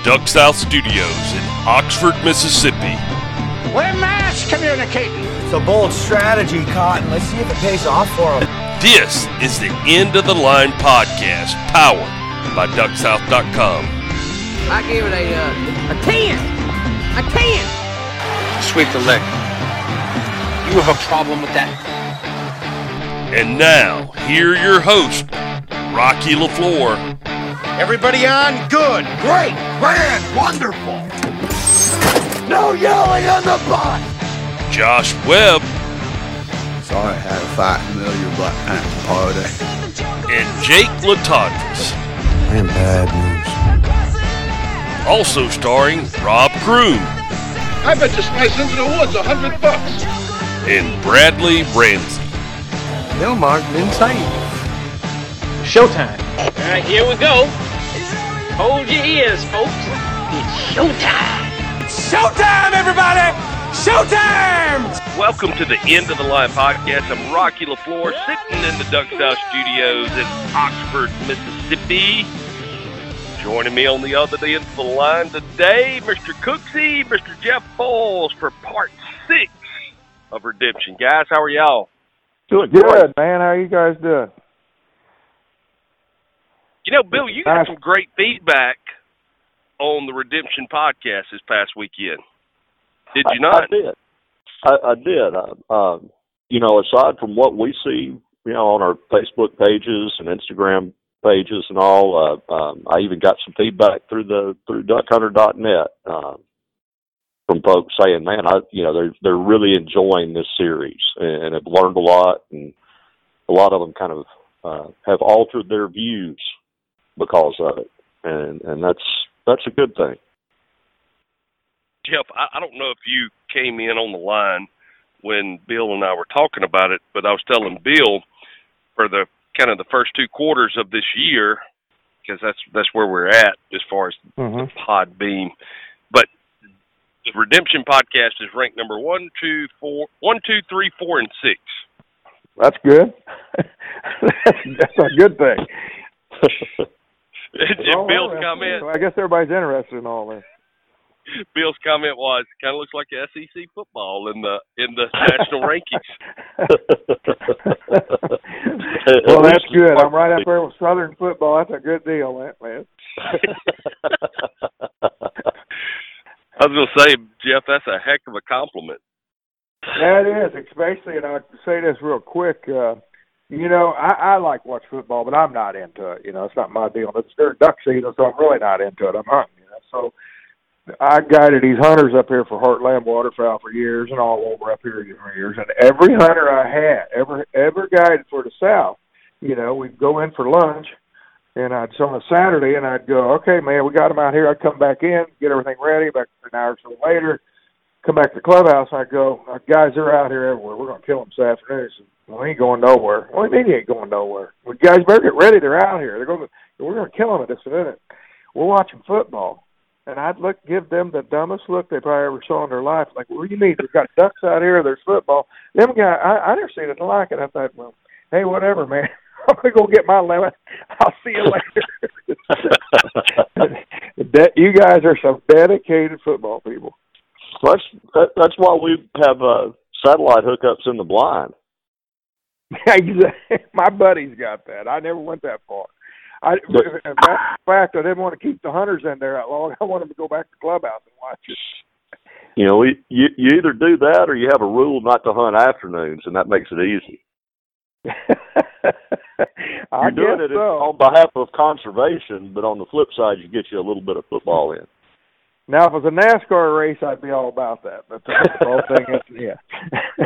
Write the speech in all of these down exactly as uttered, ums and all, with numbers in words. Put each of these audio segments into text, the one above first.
Duck South Studios in Oxford, Mississippi. We're mass communicating. It's a bold strategy, Cotton. Let's see if it pays off for them. This is the End of the Line podcast, powered by Duck South dot com. I give it a uh, a ten. A ten. Sweep the leg. You have a problem with that? And now, here your host, Rocky LaFleur. Everybody on? Good. Great. Grand. Wonderful. No yelling on the bus. Josh Webb. Sorry I had a fight in the middle of your Black Panther party. And Jake Latondras. I am bad news. Also starring Rob Kroon. I bet you slice into the woods a hundred bucks. And Bradley Ramsey. Bill Martin insane. Showtime. All right, here we go. Hold your ears, folks. It's showtime. Showtime, everybody! Showtime! Welcome to the End of the Line podcast. I'm Rocky LaFleur, sitting in the Duck South Studios in Oxford, Mississippi. Joining me on the other end of the line today, Mister Cooksey, Mister Jeff Foles for part six of Redemption. Guys, how are y'all? Doing good, man. How are you guys doing? You know, Bill, you got some great feedback on the Redemption podcast this past weekend. Did you not? I, I did. I, I did. I, um, you know, aside from what we see, you know, on our Facebook pages and Instagram pages and all, uh, um, I even got some feedback through the through duck hunter dot net uh, from folks saying, "Man, I, you know, they're they're really enjoying this series and have learned a lot, and a lot of them kind of uh, have altered their views because of it, and and that's that's a good thing." Jeff, I, I don't know if you came in on the line when Bill and I were talking about it, but I was telling Bill for the kind of the first two quarters of this year, because that's that's where we're at as far as mm-hmm. the Podbean. But the Redemption podcast is ranked number one, two, four, one, two, three, four, and six. That's good. that's, that's a good thing. And Bill's comment. I guess everybody's interested in all this. Bill's comment was, kind of looks like S E C football in the in the national rankings. Well, that's good. I'm right up there with Southern football. That's a good deal, that man. I was going to say, Jeff, that's a heck of a compliment. That is, especially, and I'll say this real quick. Uh, you know, I, I like watch football, but I'm not into it. You know, it's not my deal. It's during duck season, so I'm really not into it. I'm hunting, you know, so. I guided these hunters up here for Heartland Waterfowl for years and all over up here for years. And every hunter I had, ever ever guided for the South, you know, we'd go in for lunch, and I'd so on a Saturday, and I'd go, okay, man, we got them out here. I'd come back in, get everything ready. Back an hour or so later, come back to the clubhouse. I'd go, guys, they're out here everywhere. We're gonna kill them this afternoon. He said, well, he ain't going nowhere. What do you mean he ain't going nowhere? Well, guys, better get ready. They're out here. They're going. We're gonna kill them in just a minute. We're watching football. And I'd look, give them the dumbest look they probably ever saw in their life. Like, what do you mean? We've got ducks out here. There's football. Them guys, I, I never seen anything like it. I thought, well, hey, whatever, man. I'm going to go get my lemon. I'll see you later. You guys are some dedicated football people. That's that, that's why we have uh, satellite hookups in the blind. My buddy's got that. I never went that far. I, in fact, I didn't want to keep the hunters in there that long. I wanted them to go back to the clubhouse and watch it. You know, we, you, you either do that or you have a rule not to hunt afternoons, and that makes it easy. I You're doing guess it so. on behalf of conservation, but on the flip side, you get you a little bit of football in. Now, if it was a NASCAR race, I'd be all about that. But the football thing, is, yeah.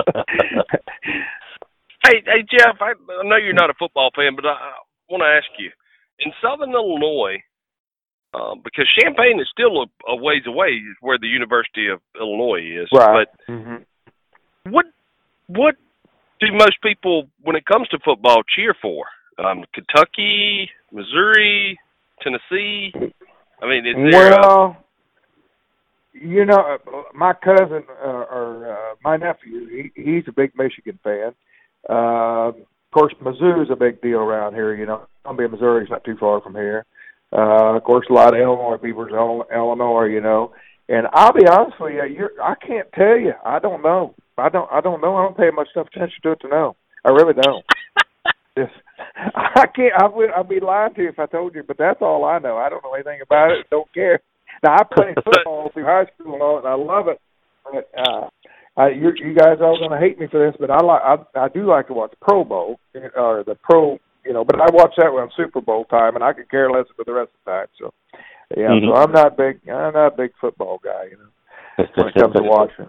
hey, hey, Jeff, I, I know you're not a football fan, but I, I want to ask you, in Southern Illinois, uh, because Champaign is still a, a ways away, where the University of Illinois is. Right. But mm-hmm. what what do most people, when it comes to football, cheer for? Um, Kentucky, Missouri, Tennessee. I mean, is there? Well, a... you know, my cousin uh, or uh, my nephew, he, he's a big Michigan fan. Uh, of course, Mizzou's a big deal around here. You know, Columbia, Missouri's not too far from here. Uh, of course, a lot of Illinois people are Illinois, you know. And I'll be honest with you, you're, I can't tell you. I don't know. I don't. I don't know. I don't pay much enough attention to it to know. I really don't. Just, I can't. I would. I'd be lying to you if I told you. But that's all I know. I don't know anything about it. Don't care. Now I played football through high school and all, and I love it. But uh, I, you, you guys are all going to hate me for this, but I like. I, I do like to watch the Pro Bowl or the Pro. You know, but I watch that when Super Bowl time, and I could care less for the rest of the time. So, yeah. Mm-hmm. So I'm not big. I'm not a big football guy. You know, when it comes to watching.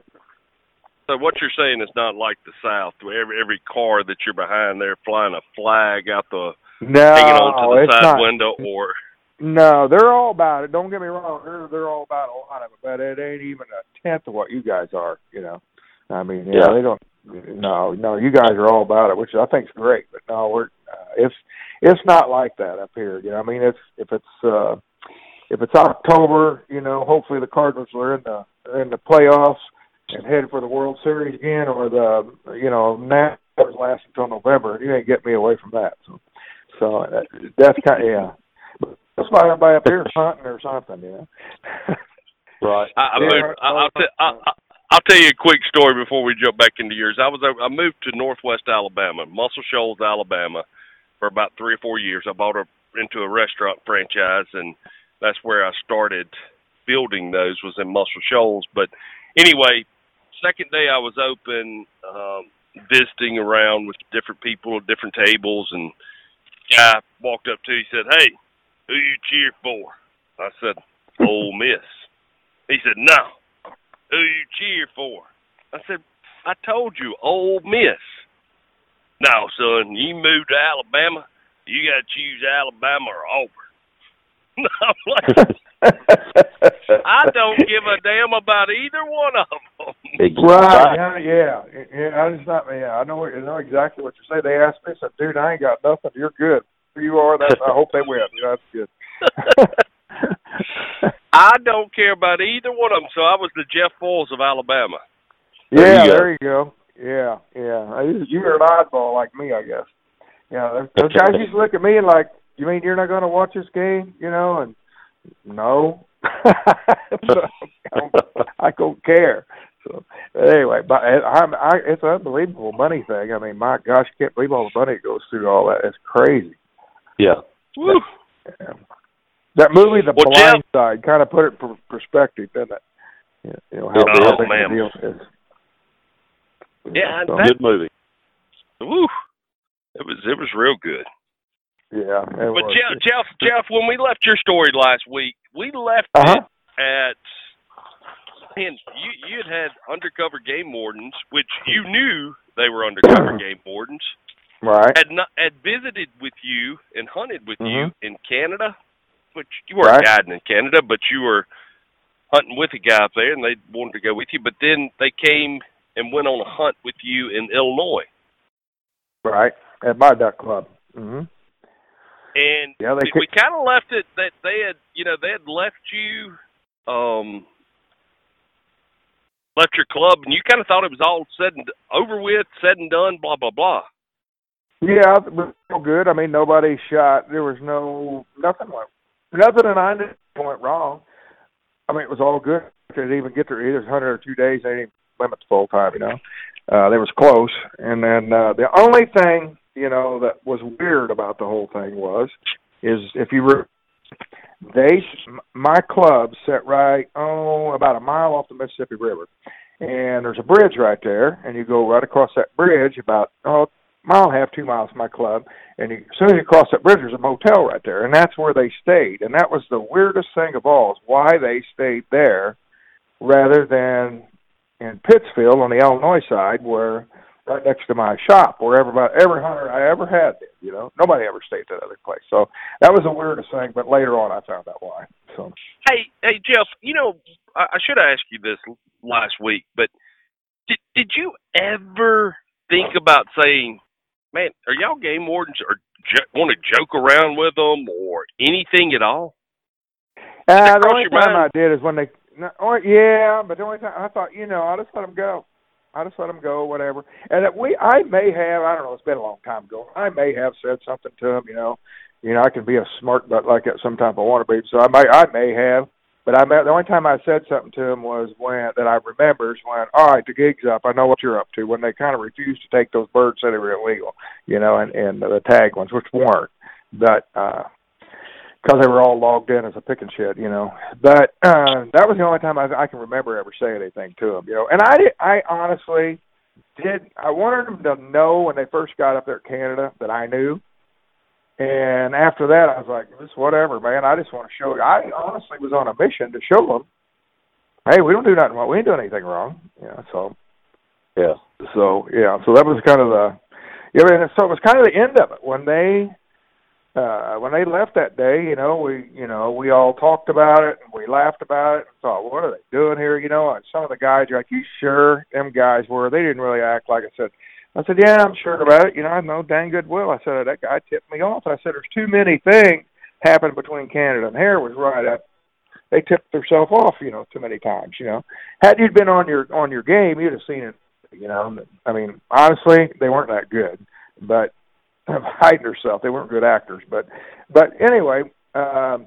So what you're saying is not like the South, where every every car that you're behind there flying a flag out the no, hanging onto the side not. window, or no, they're all about it. Don't get me wrong, they're they're all about a lot of it, but it ain't even a tenth of what you guys are. You know, I mean, yeah, yeah. they don't. No, no, you guys are all about it, which I think is great. But no, we're uh, it's it's not like that up here. You know, I mean, it's if it's uh, if it's October, you know, hopefully the Cardinals are in the in the playoffs and headed for the World Series again, or the you know Nationals last until November. You ain't get me away from that. So, so that, that's kind of yeah. But that's why everybody up here is hunting or something, you know. Right. I, I moved. I, I'll, t- I, I, I'll tell you a quick story before we jump back into yours. I was I moved to Northwest Alabama, Muscle Shoals, Alabama, for about three or four years. I bought a, into a restaurant franchise, and that's where I started building those, was in Muscle Shoals. But anyway, second day I was open, um, visiting around with different people at different tables, and a guy walked up to me, he said, "Hey, who you cheer for?" I said, "Ole Miss." He said, "No. Who you cheer for?" I said, "I told you, Ole Miss." "No, son, you moved to Alabama, you got to choose Alabama or Auburn." I'm like, I don't give a damn about either one of them. Right? Yeah, yeah, yeah. I just not. Yeah, I know. I know exactly what you're saying. They asked me, I said, "Dude, I ain't got nothing. You're good. Who you are, that's. I hope they win. You know, that's good." I don't care about either one of them. So I was the Jeff Foles of Alabama. Yeah, there you go. There you go. Yeah, yeah. You're an oddball like me, I guess. Yeah, those guys used to look at me and like, "You mean you're not going to watch this game?" You know, and no, I don't care. So anyway, but I'm, I, it's an unbelievable money thing. I mean, my gosh, you can't believe all the money that goes through all that. It's crazy. Yeah. Woo. Yeah. That movie, The well, Blind Jeff, Side, kind of put it in perspective, doesn't it? You know, how oh, big man. the deal is. Yeah, so, that, good movie. Woo. It was it was real good. Yeah. But was. Jeff, Jeff, Jeff, when we left your story last week, we left uh-huh. it at. Man, you you had had undercover game wardens, which you knew they were undercover game wardens. Right. Had not had visited with you and hunted with mm-hmm. you in Canada, which you weren't right. guiding in Canada, but you were hunting with a guy up there, and they wanted to go with you. But then they came and went on a hunt with you in Illinois. Right, at my duck club. Mm-hmm. And yeah, they we, we kind of left it that they had, you know, they had left you, um, left your club, and you kind of thought it was all said and over with, said and done, blah blah blah. Yeah, it was real good. I mean, nobody shot. There was no nothing went nothing, and I knew went wrong. I mean, it was all good. They didn't even get there either. It was one hundred or two days. They didn't limit the full time, you know. Uh, they was close. And then uh, the only thing, you know, that was weird about the whole thing was, is if you were, they, my club sat right, oh, about a mile off the Mississippi River. And there's a bridge right there, and you go right across that bridge about, oh, a mile and a half, two miles from my club. And you, as soon as you cross that bridge, there's a motel right there. And that's where they stayed. And that was the weirdest thing of all, is why they stayed there rather than in Pittsfield on the Illinois side, where right next to my shop, where everybody, every hunter I ever had, you know, nobody ever stayed at that other place. So that was the weirdest thing. But later on, I found out why. So hey, hey, Jeff, you know, I, I should have asked you this last week, but did did you ever think about saying, "Man, are y'all game wardens, or jo- want to joke around with them, or anything at all?" Uh, the only time mind? I did is when they. No, oh, yeah, but the only time I thought, you know, I'll just let them go. I just let him go, whatever. And that we, I may have, I don't know, it's been a long time ago. I may have said something to him, you know. You know, I can be a smart butt like that sometimes I want to be. So I may, I may have. But I met, the only time I said something to him was when, that I remember is when, all right, the gig's up. I know what you're up to. When they kind of refused to take those birds, said they were illegal, you know, and, and the tag ones, which weren't. But, uh, because they were all logged in as a pick and shit, you know. But uh, that was the only time I, I can remember ever saying anything to him, you know. And I, did, I honestly did, I wanted them to know when they first got up there at Canada that I knew. And after that, I was like, "It's whatever, man. I just want to show you." I honestly was on a mission to show them, hey, we don't do nothing wrong. We ain't doing anything wrong. You know, so, yeah. So, yeah, so that was kind of the, yeah, and so it was kind of the end of it. When they, uh, when they left that day, you know, we, you know, we all talked about it, and we laughed about it, and thought, what are they doing here, you know? And some of the guys are like, you sure? Them guys were. They didn't really act like I said, I said, yeah, I'm sure about it. You know, I know dang good well. I said, that guy tipped me off. I said, there's too many things happening between Canada and here. Was right. I, they tipped themselves off, you know, too many times, you know. Had you been on your on your game, you'd have seen it, you know. I mean, honestly, they weren't that good. But hiding herself, they weren't good actors. But but anyway, um,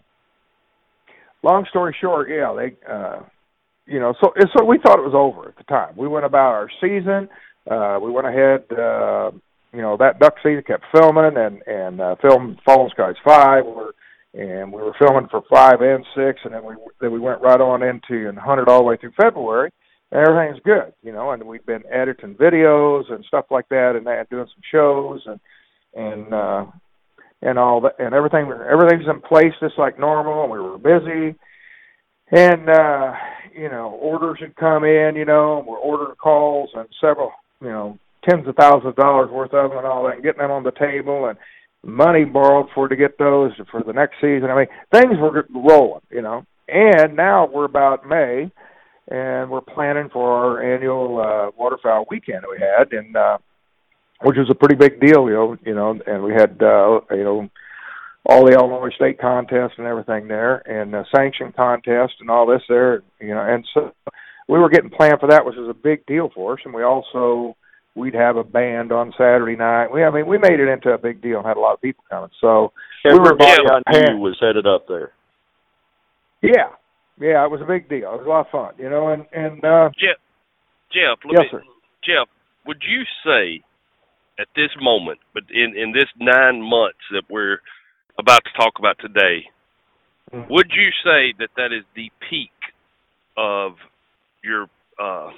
long story short, yeah, they, uh, you know, so, so we thought it was over at the time. We went about our season. Uh, we went ahead, uh, you know, that duck season kept filming and, and uh, filmed Fallen Skies five, we're, and we were filming for five and six, and then we then we went right on into and hunted all the way through February, and everything's good, you know, and we've been editing videos and stuff like that, and that, doing some shows and and uh, and all that, and everything everything's in place just like normal, and we were busy. And, uh, you know, orders had come in, you know, we're ordering calls and several, you know, tens of thousands of dollars worth of them and all that, and getting them on the table and money borrowed for to get those for the next season. I mean, things were rolling, you know. And now we're about May, and we're planning for our annual uh, waterfowl weekend that we had, and uh, which was a pretty big deal, you know, you know, and we had, uh, you know, all the Illinois state contests and everything there, and uh, sanction contest and all this there, you know, and so we were getting planned for that, which was a big deal for us. And we also, we'd have a band on Saturday night. We, I mean, we made it into a big deal and had a lot of people coming. So everybody we were I knew was headed up there. Yeah, yeah, it was a big deal. It was a lot of fun, you know. And and uh, Jeff, Jeff, let yes, me, sir. Jeff, would you say at this moment, but in in this nine months that we're about to talk about today, mm-hmm. would you say that that is the peak of your uh,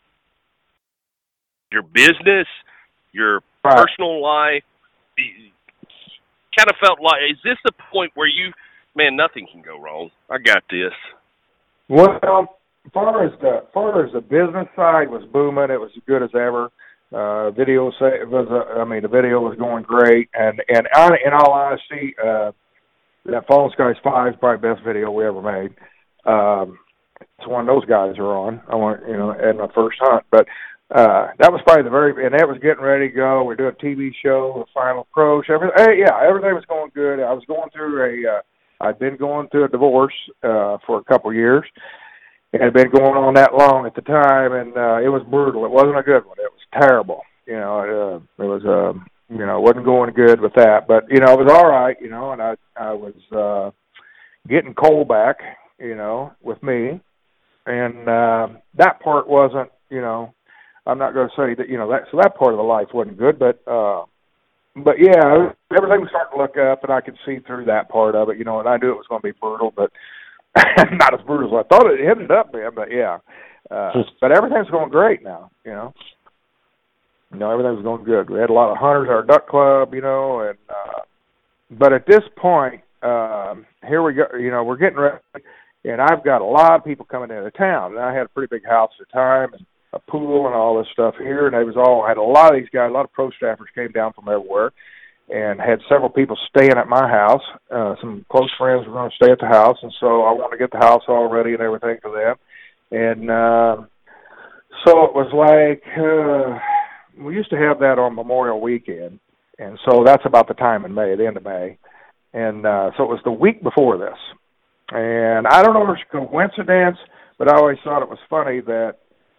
your business, your right. personal life? Kind of felt like, is this the point where you, man, nothing can go wrong? I got this. Well, as far as the as far as the business side was booming, it was as good as ever. Uh, video say it was, uh, I mean, the video was going great, and and on, in all honesty, uh, that Fallen Skies five is probably the best video we ever made. Um, it's one of those guys are on. I want, you know, at my first hunt, but uh, that was probably the very, and that was getting ready to go. We're doing a T V show, the Final Approach. Everything, hey, yeah, everything was going good. I was going through a, uh, I'd been going through a divorce uh, for a couple years. It had been going on that long at the time, and uh, it was brutal. It wasn't a good one. It was terrible. You know, uh, it was, uh, you know, it wasn't going good with that. But, you know, it was all right, you know, and I I was uh, getting Cole back, you know, with me. And uh, that part wasn't, you know, I'm not going to say that, you know, that so that part of the life wasn't good. But, uh, but yeah, everything was starting to look up, and I could see through that part of it, you know, and I knew it was going to be brutal, but not as brutal as I thought it ended up being, but yeah. Uh, but everything's going great now, you know. You know, everything was going good. We had a lot of hunters at our duck club, you know, and uh, but at this point, um, here we go. You know, we're getting ready, and I've got a lot of people coming into town. And I had a pretty big house at the time, and a pool, and all this stuff here. And they was all had a lot of these guys. A lot of pro staffers came down from everywhere, and had several people staying at my house. Uh, some close friends were going to stay at the house, and so I wanted to get the house all ready and everything for them. And uh, so it was like. Uh, We used to have that on Memorial Weekend, and so that's about the time in May, the end of May. And uh, so it was the week before this. And I don't know if it's a coincidence, but I always thought it was funny that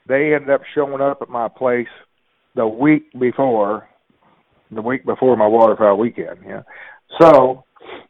they ended up showing up at my place the week before, the week before my waterfowl weekend. Yeah, so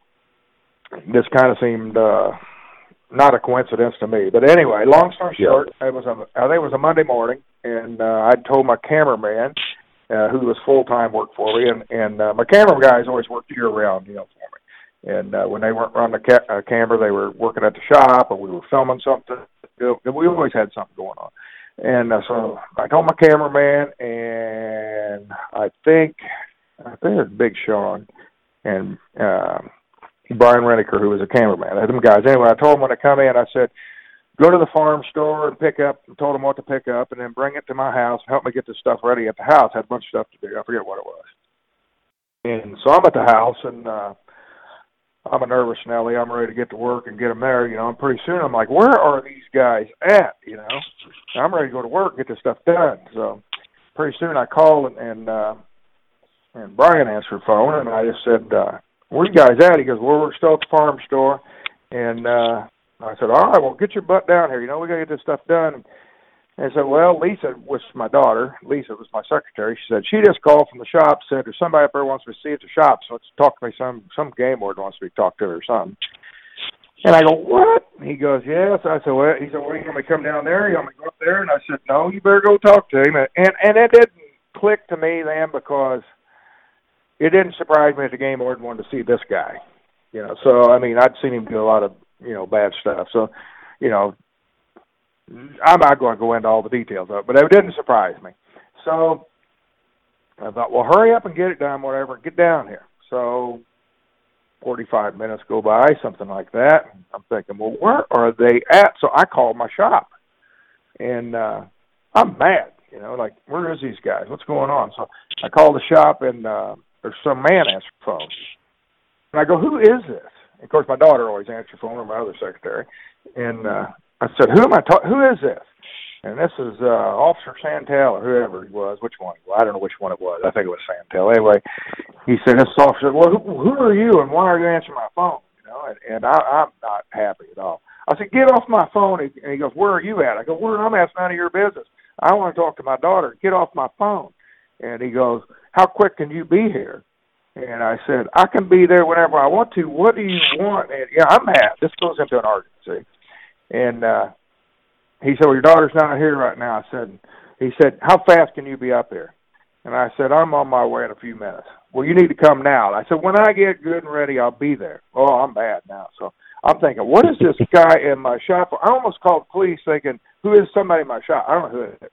this kind of seemed uh, not a coincidence to me. But anyway, long story short, yeah. it was a, I think it was a Monday morning, and uh, I told my cameraman, uh, who was full time work for me, and and uh, my camera guys always worked year round, you know, for me. And uh, when they weren't running the ca- uh, camera, they were working at the shop, or we were filming something. We always had something going on. And uh, so I told my cameraman, and I think I think it was Big Sean and uh, Brian Reniker, who was a cameraman. I had them guys. Anyway, I told them when I come in, I said, go to the farm store and pick up, and told them what to pick up, and then bring it to my house, help me get this stuff ready at the house. I had a bunch of stuff to do. I forget what it was. And so I'm at the house, and uh, I'm a nervous Nelly. I'm ready to get to work and get them there, you know. And pretty soon I'm like, where are these guys at, you know? I'm ready to go to work and get this stuff done. So pretty soon I called, and and, uh, and Brian answered the phone, and I just said, uh, where you guys at? He goes, well, we're still at the farm store. And uh, I said, all right, well, get your butt down here. You know, we got to get this stuff done. And I said, well, Lisa was my daughter. Lisa was my secretary. She said, she just called from the shop, said there's somebody up there wants me to see at the shop, so let's talk to me. Some some game warden wants me to talk to her or something. And I go, what? And he goes, yes. I said, well, he said, well, you want me to come down there? You want me to go up there? And I said, no, you better go talk to him. And and it didn't click to me then, because it didn't surprise me that the game warden wanted to see this guy. You know, so, I mean, I'd seen him do a lot of, you know, bad stuff. So, you know, I'm not going to go into all the details of it, but it didn't surprise me. So I thought, well, hurry up and get it done, whatever, get down here. So forty-five minutes go by, something like that. I'm thinking, well, where are they at? So I called my shop, and uh, I'm mad, you know, like, where is these guys? What's going on? So I called the shop, and uh, there's some man answered the phone. And I go, who is this? And of course, my daughter always answers the phone, or my other secretary. And uh, I said, who am I talking? Who is this? And this is uh, Officer Santel, or whoever he was. Which one? Well, I don't know which one it was. I think it was Santel. Anyway, he said, this officer, well, who, who are you, and why are you answering my phone? You know, and, and I, I'm not happy at all. I said, get off my phone. And he goes, where are you at? I go, where? I'm at, none of your business. I want to talk to my daughter. Get off my phone. And he goes, how quick can you be here? And I said, I can be there whenever I want to. What do you want? And, yeah, I'm mad. This goes into an argument, see. And uh, he said, well, your daughter's not here right now. I said, he said, how fast can you be up there? And I said, I'm on my way in a few minutes. Well, you need to come now. I said, when I get good and ready, I'll be there. Oh, I'm bad now. So I'm thinking, what is this guy in my shop? I almost called the police thinking, who is somebody in my shop? I don't know who it is.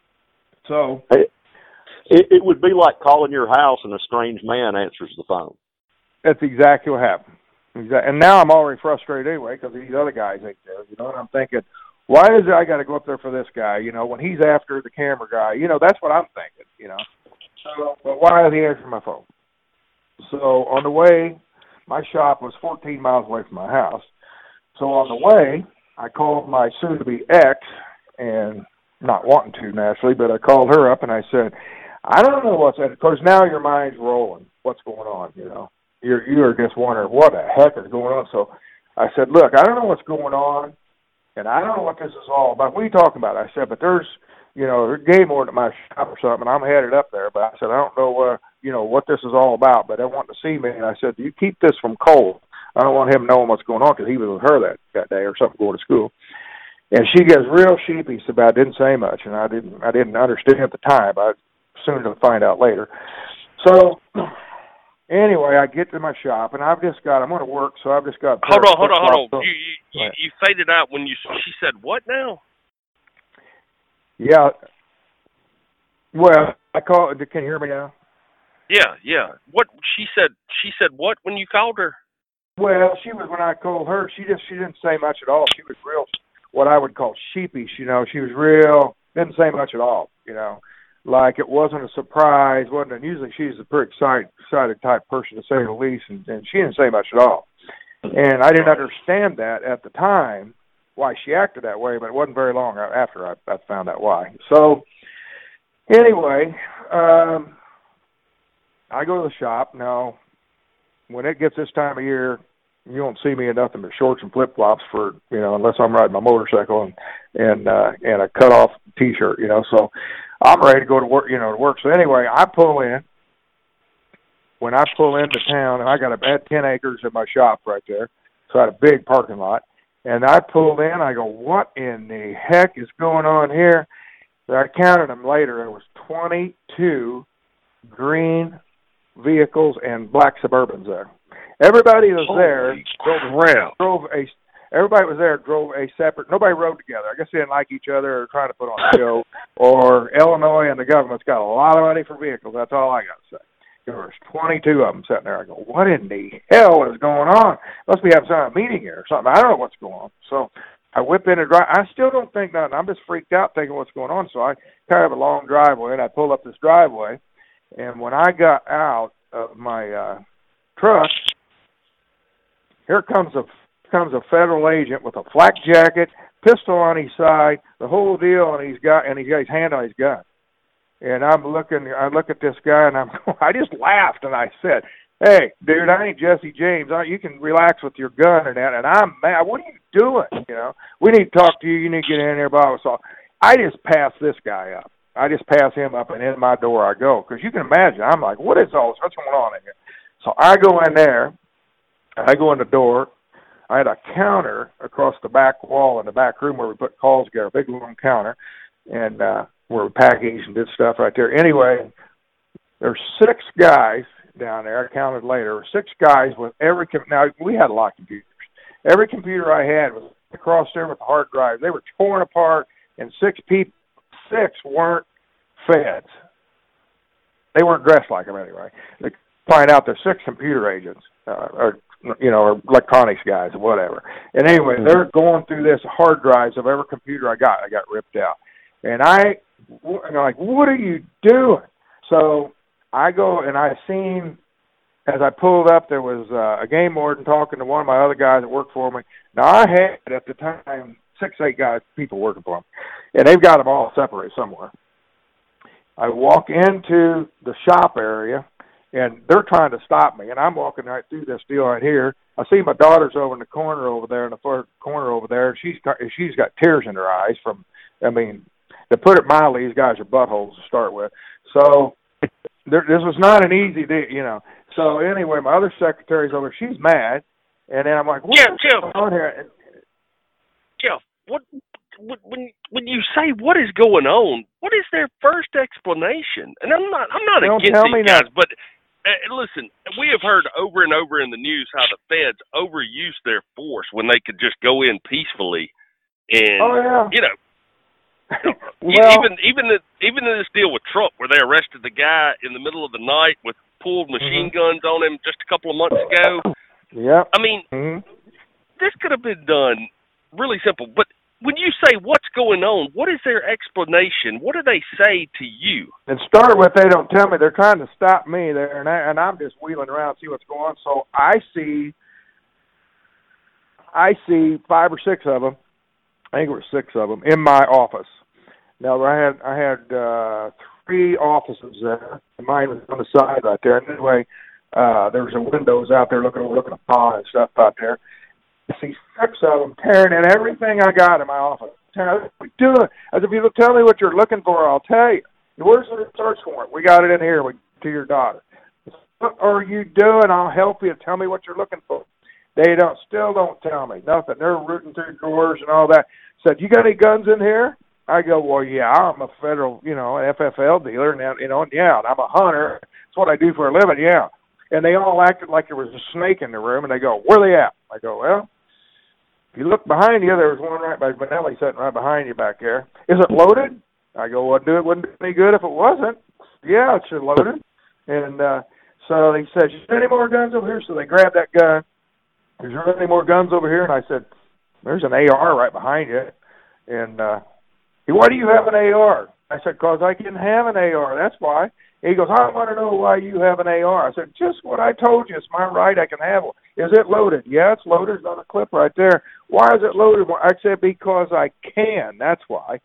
So It, it would be like calling your house and a strange man answers the phone. That's exactly what happened. Exactly. And now I'm already frustrated anyway, because these other guys ain't there. You know, and I'm thinking, why is it I got to go up there for this guy? You know, when he's after the camera guy. You know, that's what I'm thinking. You know, so but why is he answering my phone? So on the way, my shop was fourteen miles away from my house. So on the way, I called my soon-to-be ex, and not wanting to naturally, but I called her up and I said, I don't know what's at, because now your mind's rolling. What's going on, you know? You're, you're just wondering, what the heck is going on? So I said, look, I don't know what's going on, and I don't know what this is all about. What are you talking about? I said, but there's, you know, there's game warden at my shop or something, and I'm headed up there. But I said, I don't know, uh, you know, what this is all about, but they want to see me. And I said, you keep this from Cole. I don't want him knowing what's going on, because he was with her that, that day or something going to school. And she gets real sheepish about it, didn't say much, and I didn't I didn't understand at the time. I soon to find out later. So anyway, I get to my shop, and I've just got, I'm going to work, so I've just got. Hold on, hold on, hold on. You, you, you, you faded out when you, she said what now? Yeah. Well, I call, can you hear me now? Yeah, yeah. What, she said, she said what when you called her? Well, she was, when I called her, she just, she didn't say much at all. She was real, what I would call sheepish, you know. She was real, didn't say much at all, you know. Like it wasn't a surprise, wasn't it? Usually she's a pretty excited, excited type person, to say the least, and, and she didn't say much at all. And I didn't understand that at the time, why she acted that way, but it wasn't very long after I, I found out why. So anyway, um, I go to the shop. Now, when it gets this time of year, you won't see me in nothing but shorts and flip flops for you know unless I'm riding my motorcycle and and uh, and a cut off t-shirt. You know, so I'm ready to go to work. You know, to work. So anyway, I pull in. When I pull into town, and I got a, I had ten acres in my shop right there, so I had a big parking lot. And I pulled in. I go, what in the heck is going on here? So I counted them later. There was twenty-two green vehicles and black Suburbans there. Everybody was Holy there. Drove, drove a. Everybody was there. Drove a separate. Nobody rode together. I guess they didn't like each other or trying to put on a show. Or Illinois and the government's got a lot of money for vehicles. That's all I got to say. There was twenty-two of them sitting there. I go, what in the hell is going on? Must be having some meeting here or something. I don't know what's going on. So I whip in and drive. I still don't think nothing. I'm just freaked out thinking what's going on. So I kind of have a long driveway, and I pull up this driveway. And when I got out of my uh, truck, here comes a comes a federal agent with a flak jacket, pistol on his side, the whole deal, and he's got and he's got his hand on his gun. And I'm looking, I look at this guy, and I'm, I just laughed, and I said, hey, dude, I ain't Jesse James. You can relax with your gun and that. And I'm mad. What are you doing? You know, we need to talk to you. You need to get in there, blah, blah, blah. So I just pass this guy up. I just pass him up, and in my door I go. Because you can imagine, I'm like, what is all this? What's going on in here? So I go in there. I go in the door. I had a counter across the back wall in the back room where we put calls together, a big long counter. And, uh, where we packaged and did stuff right there. Anyway, there's six guys down there. I counted later. Six guys with every com- now we had a lot of computers. Every computer I had was across there with the hard drive. They were torn apart, and six people, six weren't feds. They weren't dressed like them anyway. They find out they're six computer agents, uh, or you know, or electronics guys or whatever. And anyway, they're going through this hard drives of every computer I got. I got ripped out, and I. And I'm like, what are you doing? So I go and I seen, as I pulled up, there was uh, a game warden talking to one of my other guys that worked for me. Now, I had, at the time, six, eight guys, people working for them, and they've got them all separated somewhere. I walk into the shop area, and they're trying to stop me, and I'm walking right through this deal right here. I see my daughter's over in the corner over there, in the far corner over there, and she's, she's got tears in her eyes from, I mean, to put it mildly, these guys are buttholes to start with. So there, this was not an easy day, you know. So anyway, my other secretary's over. She's mad, and then I'm like, "What's going on here?" Jeff, what when when you say what is going on? What is their first explanation? And I'm not I'm not Don't against tell me these guys, nothing. but uh, listen, we have heard over and over in the news how the feds overuse their force when they could just go in peacefully, and oh yeah, you know. Well, even even the, even in this deal with Trump, where they arrested the guy in the middle of the night with pulled machine mm-hmm. guns on him just a couple of months ago. Yeah, I mean, mm-hmm. this could have been done really simple. But when you say what's going on, what is their explanation? What do they say to you? And start with, they don't tell me. They're trying to stop me there, and, I, and I'm just wheeling around to see what's going on. So I see, I see five or six of them. I think it was six of them in my office. Now I had I had uh, three offices there. Mine was on the side right there. And anyway, uh, there was some windows out there looking looking at pond and stuff out there. I see six of them tearing in everything I got in my office. What are you doing? As if you tell me what you're looking for, I'll tell you. Where's the search warrant? We got it in here. We to your daughter. What are you doing? I'll help you. Tell me what you're looking for. They don't still don't tell me nothing. They're rooting through drawers and all that. Said, you got any guns in here? I go, well, yeah, I'm a federal, you know, F F L dealer, and, you know, and yeah, and I'm a hunter. That's what I do for a living, yeah. And they all acted like there was a snake in the room, and they go, where are they at? I go, well, if you look behind you, there was one right by Benelli sitting right behind you back there. Is it loaded? I go, well, it wouldn't do any good if it wasn't. Yeah, it's loaded. And uh, so he said, is there any more guns over here? So they grabbed that gun. Is there any more guns over here? And I said, there's an A R right behind you. And uh, he, why do you have an A R? I said, because I can have an A R. That's why. He goes, I want to know why you have an A R. I said, just what I told you. It's my right. I can have one. Is it loaded? Yeah, it's loaded. It's on a clip right there. Why is it loaded? I said, because I can. That's why.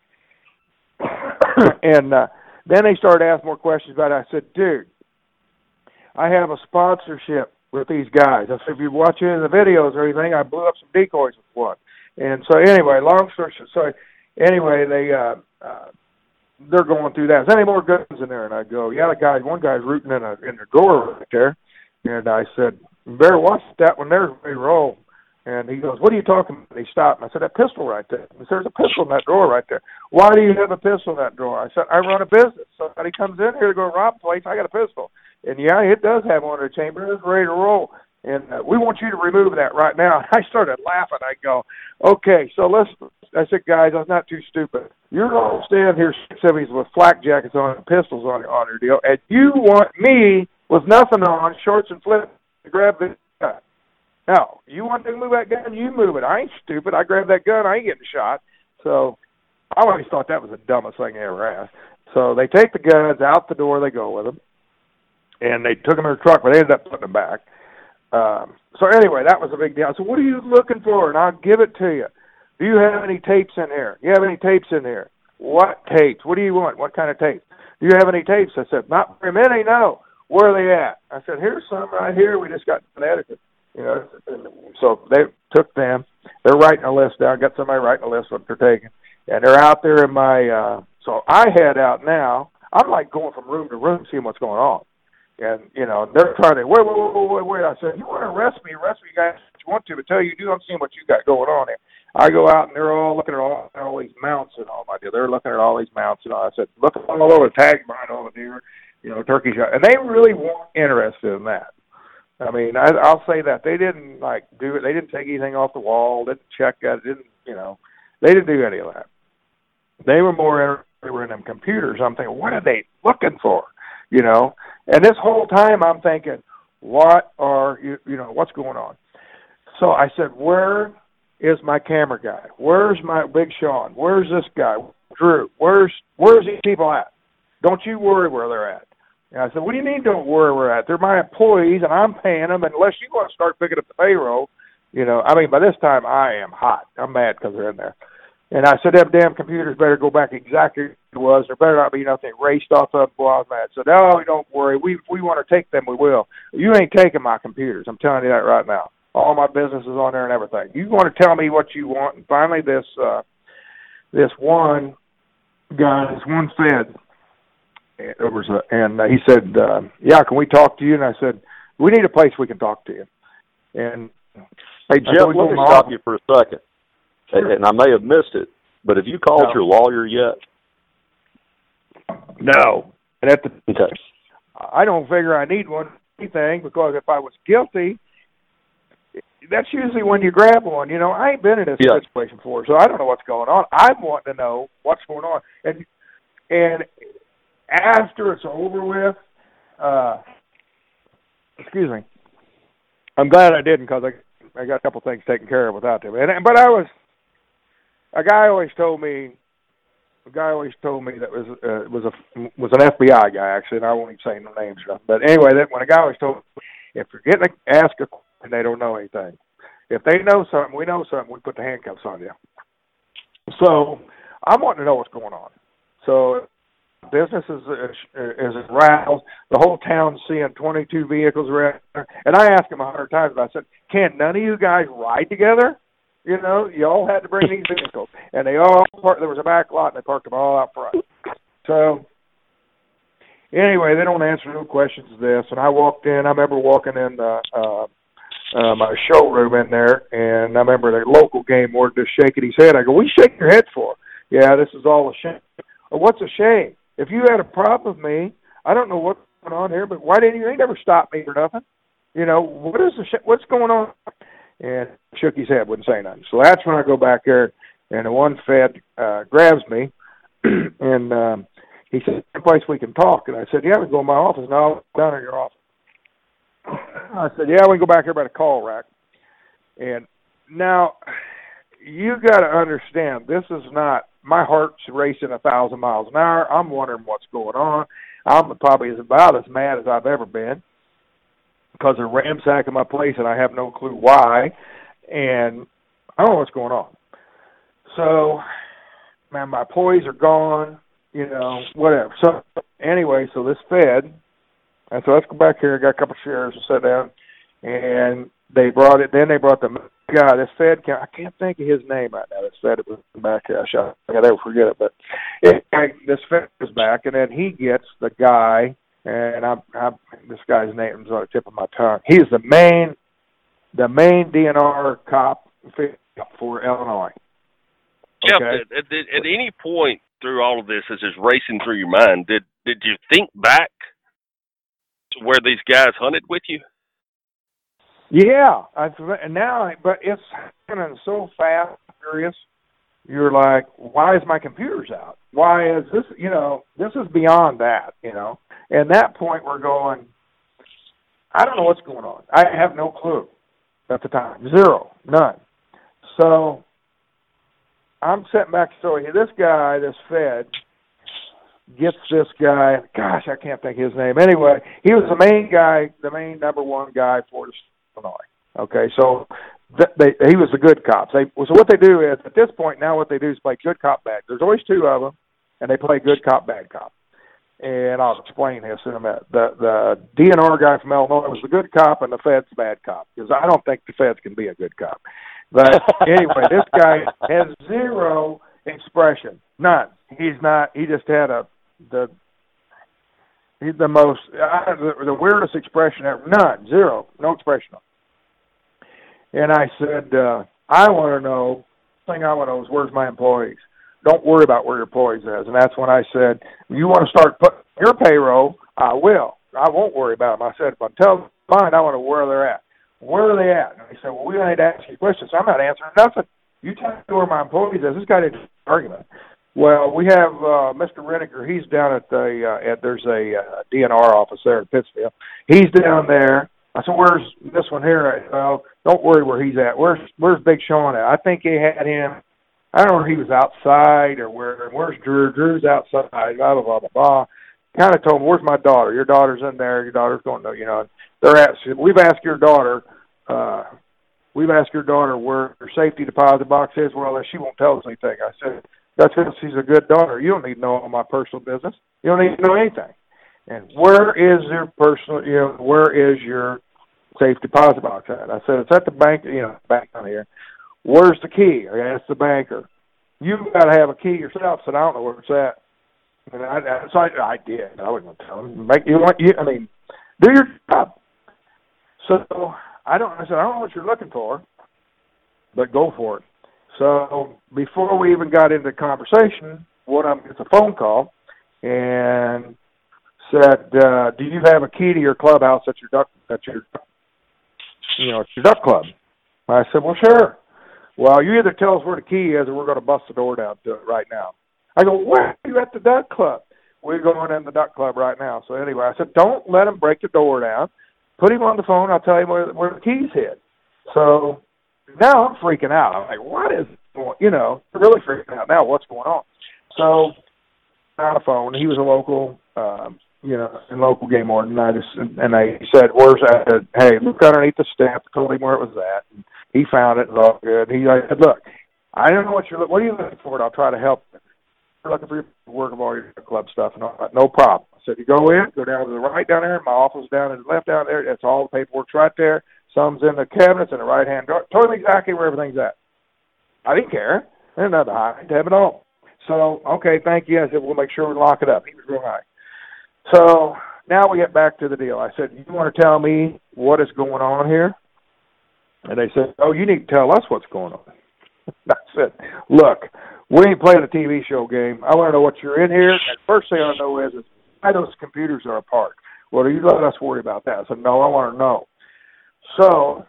and uh, then they started asking more questions about it. I said, dude, I have a sponsorship with these guys. I said, if you watch any of the videos or anything, I blew up some decoys with one. And so anyway, long story short, so anyway, they, uh, uh, they're going through that. Is there any more guns in there? And I go, yeah, the guy, one guy's rooting in a, in the door right there. And I said, you better watch that one there, they roll. And he goes, what are you talking about? And he stopped. And I said, that pistol right there. He said, there's a pistol in that drawer right there. Why do you have a pistol in that drawer? I said, I run a business. Somebody comes in here to go rob a place, I got a pistol. And, yeah, it does have one in the chamber. It's ready to roll. And uh, we want you to remove that right now. I started laughing. I go, okay, so let's, I said, guys, I'm not too stupid. You're all standing here, six of you with flak jackets on and pistols on, on your deal, and you want me with nothing on, shorts and flips, to grab the gun. Now, you want to move that gun, you move it. I ain't stupid. I grabbed that gun. I ain't getting shot. So I always thought that was the dumbest thing I ever asked. So they take the guns out the door. They go with them. And they took them in their truck, but they ended up putting them back. Um, so anyway, that was a big deal. I said, what are you looking for? And I'll give it to you. Do you have any tapes in here? Do you have any tapes in here? What tapes? What do you want? What kind of tapes? Do you have any tapes? I said, not very many, no. Where are they at? I said, here's some right here. We just got an edited. You know, so they took them. They're writing a list down. Got somebody writing a list of what they're taking, and they're out there in my. Uh, so I head out now. I'm like going from room to room, seeing what's going on, and you know they're trying to wait, wait, wait, wait, wait. I said, you want to arrest me? Arrest me, guys. If you want to, but tell you do. I'm seeing what you got going on here. I go out and they're all looking at all, all these mounts and all my deal. They're looking at all these mounts and all. I said, look all over the tags behind all the deer, you know, turkey shot, and they really weren't interested in that. I mean, I, I'll say that they didn't like do it. They didn't take anything off the wall. Didn't check it. Didn't you know? They didn't do any of that. They were more interested in them computers. I'm thinking, what are they looking for? You know. And this whole time, I'm thinking, what are you? You know, what's going on? So I said, where is my camera guy? Where's my Big Sean? Where's this guy, Drew? Where's Where's these people at? Don't you worry where they're at. And I said, what do you mean don't worry where they're at? They're my employees, and I'm paying them. Unless you want to start picking up the payroll, you know, I mean, by this time I am hot. I'm mad because they're in there. And I said, them damn computers better go back exactly where it was. There better not be nothing erased off of them. Well, I was mad. So, no, don't worry. We, if we want to take them, we will. You ain't taking my computers. I'm telling you that right now. All my business is on there and everything. You want to tell me what you want. And finally, this uh, this one guy, this one Fed, it was a, and uh, he said, uh, yeah, can we talk to you? And I said, we need a place we can talk to you. And hey, Jeff, let me stop you for a second. Sure. And I may have missed it, but have you called no. your lawyer yet? No. And at the okay. I don't figure I need one anything because if I was guilty, that's usually when you grab one. You know, I ain't been in this yeah. situation before, so I don't know what's going on. I'm wanting to know what's going on. And and after it's over with, uh, excuse me, I'm glad I didn't because I I got a couple things taken care of without them. And but I was a guy always told me a guy always told me that was uh, was a was an F B I guy actually, and I won't even say no names. But anyway, that when a guy always told me, if you're getting to ask a question, they don't know anything. If they know something, we know something. We put the handcuffs on you. So I'm wanting to know what's going on. So business is is aroused. The whole town's seeing twenty-two vehicles around. And I asked him a hundred times. I said, "Can none of you guys ride together? You know, you all had to bring these vehicles, and they all parked. There was a back lot, and they parked them all out front." So anyway, they don't answer no questions to this. And I walked in. I remember walking in uh, uh, uh, my showroom in there, and I remember the local game warden just shaking his head. I go, "What you shaking your head for?" "Yeah, this is all a shame." "Well, what's a shame? If you had a problem with me, I don't know what's going on here, but why didn't you? You ain't never stopped me for nothing. You know, what is the sh- what's going on?" And shook his head, wouldn't say nothing. So that's when I go back there, and the one Fed uh, grabs me, and um, he said, "Any place we can talk?" And I said, "Yeah, we can go in my office." "No, down in your office." I said, "Yeah, we can go back here by the call rack." And now, you got to understand, this is not, my heart's racing a thousand miles an hour. I'm wondering what's going on. I'm probably about as mad as I've ever been because they're ransacking my place and I have no clue why. And I don't know what's going on. So, man, my employees are gone, you know, whatever. So, anyway, so this Fed, and so let's go back here. I got a couple of chairs to sit down. And they brought it. Then they brought the guy. This Fed. I can't think of his name right now. This Fed was back here. I shall. I never forget it. But it, this Fed was back, and then he gets the guy. And I, I, this guy's name is on the tip of my tongue. He's the main, the main D N R cop for Illinois. Yeah. Okay? At, at, at any point through all of this, as it's racing through your mind, did did you think back to where these guys hunted with you? Yeah, I, and now, but it's happening so fast, furious. You're like, why is my computers out? Why is this? You know, this is beyond that. You know, and that point we're going. I don't know what's going on. I have no clue at the time. Zero, none. So I'm sitting back. So this guy, this Fed, gets this guy. Gosh, I can't think of his name. Anyway, he was the main guy, the main number one guy for the Illinois. Okay, so th- they, he was the good cops. They, so what they do is, at this point now, what they do is play good cop, bad. There's always two of them, and they play good cop, bad cop. And I'll explain this in a minute. The the D N R guy from Illinois was the good cop, and the Fed's the bad cop, because I don't think the Feds can be a good cop. But anyway, this guy has zero expression, none. He's not. He just had a the. He's the most, uh, the, the weirdest expression ever. None, zero, no expression. And I said, uh, I want to know, the thing I want to know is where's my employees? Don't worry about where your employees is. And that's when I said, you want to start putting your payroll, I will. I won't worry about them. I said, but tell them, fine, I want to know where they're at. Where are they at? And he said, well, we need to ask you questions. So I'm not answering nothing. You tell me where my employees is. This guy didn't argument. Well, we have uh, Mister Reniker. He's down at the uh, at there's a uh, D N R office there in Pittsfield. He's down there. I said, "Where's this one here?" Well, don't worry where he's at. Where's Where's Big Sean at? I think he had him. I don't know if he was outside or where. Where's Drew? Drew's outside. Blah blah blah blah blah. Kind of told him, "Where's my daughter? Your daughter's in there. Your daughter's going to, you know." They're at. We've asked your daughter. Uh, we've asked your daughter where her safety deposit box is. Well, she won't tell us anything. I said, that's because she's a good daughter. You don't need to know all my personal business. You don't need to know anything. And where is your personal, you know, where is your safe deposit box at? I said, it's at the bank, you know, bank down here. Where's the key? I asked the banker. You've got to have a key yourself. I said, I don't know where it's at. And I, I, so I, I did. I wasn't going to tell him. Make, you want, you, I mean, do your job. So I don't, I said, I don't know what you're looking for, but go for it. So before we even got into the conversation, one of them gets a phone call and said, uh, "Do you have a key to your clubhouse at your duck at your you know at your duck club?" I said, "Well, sure." Well, you either tell us where the key is, or we're going to bust the door down to it right now. I go, "Where are you at the duck club?" We're going in the duck club right now. So anyway, I said, "Don't let him break the door down. Put him on the phone. I'll tell him where where the keys hid." So now I'm freaking out. I'm like, what is going, you know, really freaking out now. What's going on? So on the phone, he was a local, um, you know, a local game warden. And I just, and I said, where's that? I said, hey, look underneath the step. I told him where it was at. And he found it. It was all good. He I said, look, I don't know what you're, what are you looking for? And I'll try to help you. You're looking for your work of all your club stuff and all that. No problem. I said, you go in, go down to the right down there. My office down to the left down there. That's all the paperwork's right there. Some's in the cabinets in the right-hand drawer. Told me exactly where everything's at. I didn't care. There's nothing to hide. Have it all. So, okay, thank you. I said, we'll make sure we lock it up. He was real nice. So now we get back to the deal. I said, you want to tell me what is going on here? And they said, oh, you need to tell us what's going on. I said, look, we ain't playing a T V show game. I want to know what you're in here. And first thing I want to know is, is why those computers are apart. Well, you let us worry about that. I said, no, I want to know. So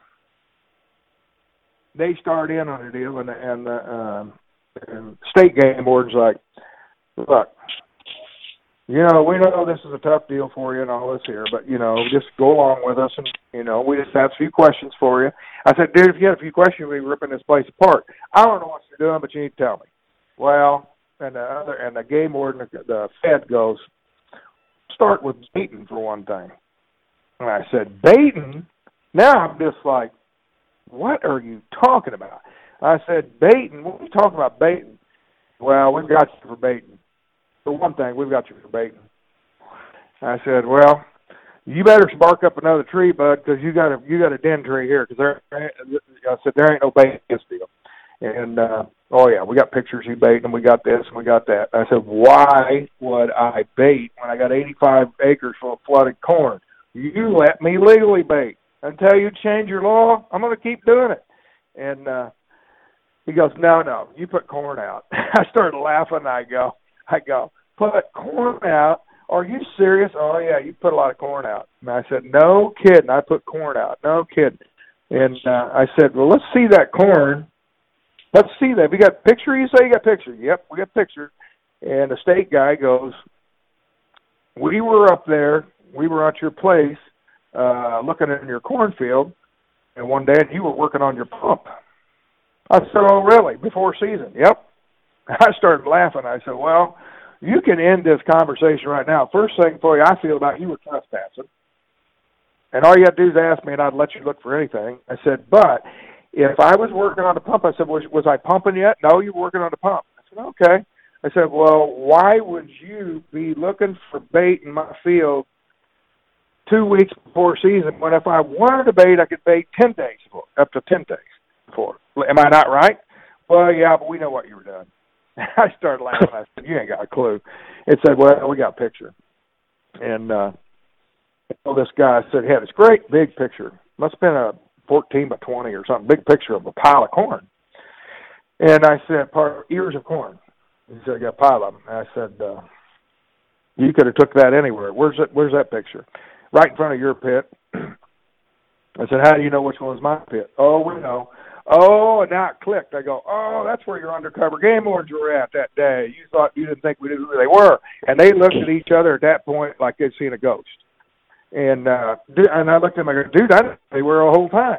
they start in on the deal, and, and the um, and state game board's like, look, you know, we know this is a tough deal for you and all this here, but, you know, just go along with us, and, you know, we just have a few questions for you. I said, dude, if you had a few questions, we'd be ripping this place apart. I don't know what you're doing, but you need to tell me. Well, and the other, and the game warden, the, the Fed goes, start with Baton for one thing. And I said, Baton? Now I'm just like, what are you talking about? I said, Baton? What are you talking about, Baton? Well, we've got you for Baton. For one thing, we've got you for Baton. I said, well, you better spark up another tree, bud, because you got a you got a den tree here. Because there, I said there ain't no bait in this deal. And uh, oh yeah, we got pictures you bait, and we got this, and we got that. I said, why would I bait when I got eighty-five acres full of flooded corn? You let me legally bait until you change your law. I'm going to keep doing it. And uh, he goes, no, no, you put corn out. I started laughing. And I go, I go, put corn out. Are you serious? Oh, yeah, you put a lot of corn out. And I said, no kidding. I put corn out. No kidding. And uh, I said, well, let's see that corn. Let's see that. We got a picture? You say you got a picture. Yep, we got a picture. And the state guy goes, we were up there. We were at your place uh, looking in your cornfield, and one day you were working on your pump. I said, oh, really? Before season? Yep. I started laughing. I said, well, you can end this conversation right now. First thing for you, I feel about you were trespassing. And all you had to do is ask me, and I'd let you look for anything. I said, but if I was working on the pump, I said, was, was I pumping yet? No, you were working on the pump. I said, okay. I said, well, why would you be looking for bait in my field two weeks before season when if I wanted to bait, I could bait ten days before, up to ten days before? Am I not right? Well, yeah, but we know what you were doing. I started laughing. I said, you ain't got a clue. It said, well, we got a picture. And uh, well, this guy said he had this great big picture. Must have been a fourteen by twenty or something, big picture of a pile of corn. And I said, part ears of corn. He said, I got a pile of them. And I said, uh, you could have took that anywhere. Where's it? Where's that picture? Right in front of your pit. I said, how do you know which one's my pit? Oh, we know. Oh, and now it clicked. I go, oh, that's where your undercover game wardens were at that day. You thought you didn't think we knew who they were. And they looked at each other at that point like they'd seen a ghost. And uh, and I looked at them and I go, dude, I didn't they were the whole time.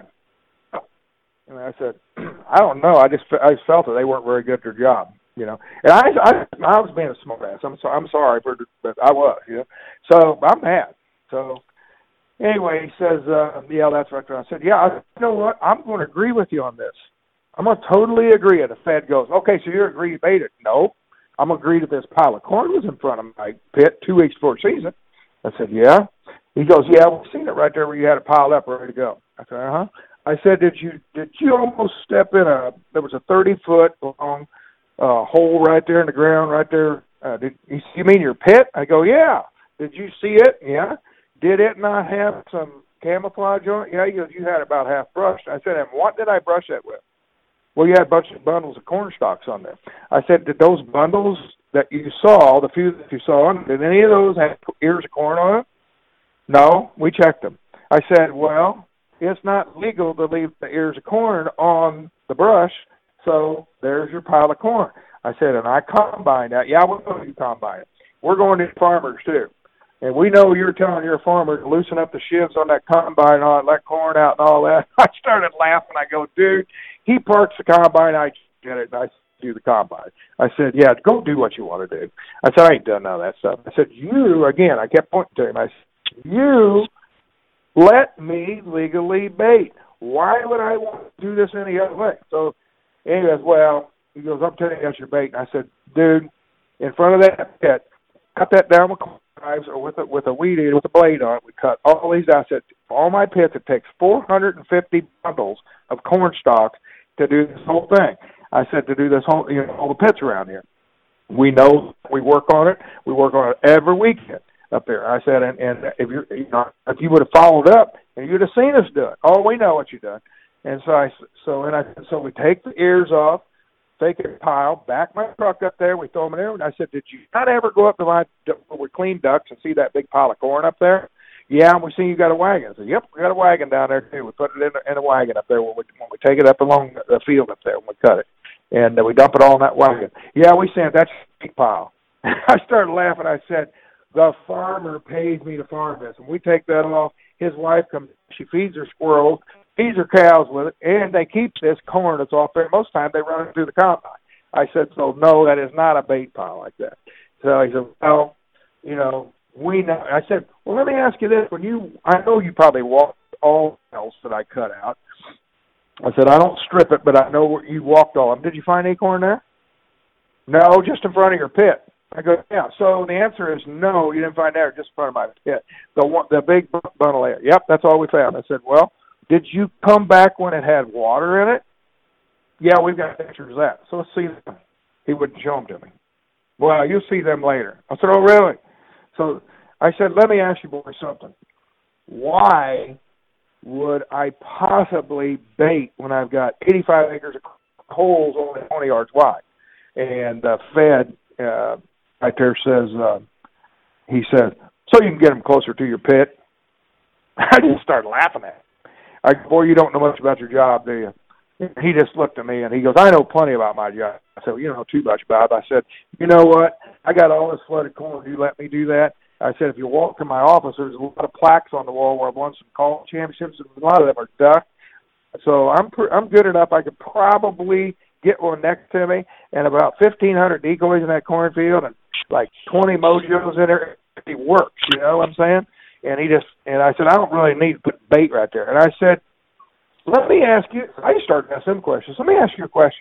And I said, I don't know. I just I just felt that they weren't very good at their job, you know. And I I, I was being a smart ass. I'm so, I'm sorry, for, but I was, you know. So I'm mad. So anyway, he says, uh, yeah, that's right. I said, yeah, I, you know what? I'm going to agree with you on this. I'm going to totally agree. And the Fed goes, okay, so you agree to bait it? No. I'm going to agree that this pile of corn was in front of my pit two weeks before season. I said, yeah. He goes, yeah, we've seen it right there where you had it piled up ready to go. I said, uh-huh. I said, did you did you almost step in a, there was a thirty-foot long uh, hole right there in the ground right there. Uh, did you, you mean your pit? I go, yeah. Did you see it? Yeah. Did it not have some camouflage on it? Yeah, he goes, you had about half brushed. I said, and what did I brush that with? Well, you had a bunch of bundles of corn stalks on there. I said, did those bundles that you saw, the few that you saw, did any of those have ears of corn on it? No, we checked them. I said, well, it's not legal to leave the ears of corn on the brush, so there's your pile of corn. I said, and I combine that. Yeah, we'll go you combine it. We're going to farmers, too. And we know you're telling your farmer to loosen up the shifts on that combine, on let corn out and all that. I started laughing. I go, dude, he parks the combine. I get it, and I do the combine. I said, yeah, go do what you want to do. I said, I ain't done none of that stuff. I said, you, again, I kept pointing to him. I said, you let me legally bait. Why would I want to do this any other way? So anyways, well, he goes, I'm telling you that's your bait. And I said, dude, in front of that pit, cut that down with knives or with a, with a weed eater with a blade on it. We cut all these. I said, all my pits, it takes four hundred fifty bundles of corn stalk to do this whole thing. I said, to do this whole, you know, all the pits around here. We know we work on it. We work on it every weekend up there. I said, and, and if you you know, if you would have followed up and you'd have seen us do it, oh, we know what you've done. And so I so and I so we take the ears off, take a pile, back my truck up there, we throw them in there. And I said, did you not ever go up to my where we clean ducks and see that big pile of corn up there? Yeah, and we see you got a wagon. I said, yep, we got a wagon down there too. We put it in a, in a wagon up there when we when we take it up along the field up there when we cut it, and uh, we dump it all in that wagon. Yeah, we sent that's a big pile. I started laughing. I said, the farmer pays me to farm this, and we take that off. His wife comes, she feeds her squirrels, feeds her cows with it, and they keep this corn that's off there. Most times they run it through the combine. I said, so no, that is not a bait pile like that. So he said, well, you know, we know. I said, well, let me ask you this. When you, I know you probably walked all else that I cut out. I said, I don't strip it, but I know you walked all of them. Did you find any corn there? No, just in front of your pit. I go, yeah. So the answer is no, you didn't find air just in front of my pit. The one, the big bundle of air. Yep, that's all we found. I said, well, did you come back when it had water in it? Yeah, we've got pictures of that. So let's see them. He wouldn't show them to me. Well, you'll see them later. I said, oh, really? So I said, let me ask you boys something. Why would I possibly bait when I've got eighty-five acres of holes only twenty yards wide? And uh, Fed uh, right there says, uh, he says, so you can get them closer to your pit. I just started laughing at him. I go, boy, you don't know much about your job, do you? He just looked at me and he goes, I know plenty about my job. I said, well, you don't know too much, Bob. I said, you know what? I got all this flooded corn. You let me do that? I said, if you walk to my office, there's a lot of plaques on the wall where I've won some call championships, and a lot of them are duck. So I'm pr- I'm good enough. I could probably get one next to me and about fifteen hundred decoys in that cornfield and like twenty mojos in there. It works, you know what I'm saying? And he just, and I said, I don't really need to put bait right there. And I said, let me ask you, I just started asking him questions. Let me ask you a question.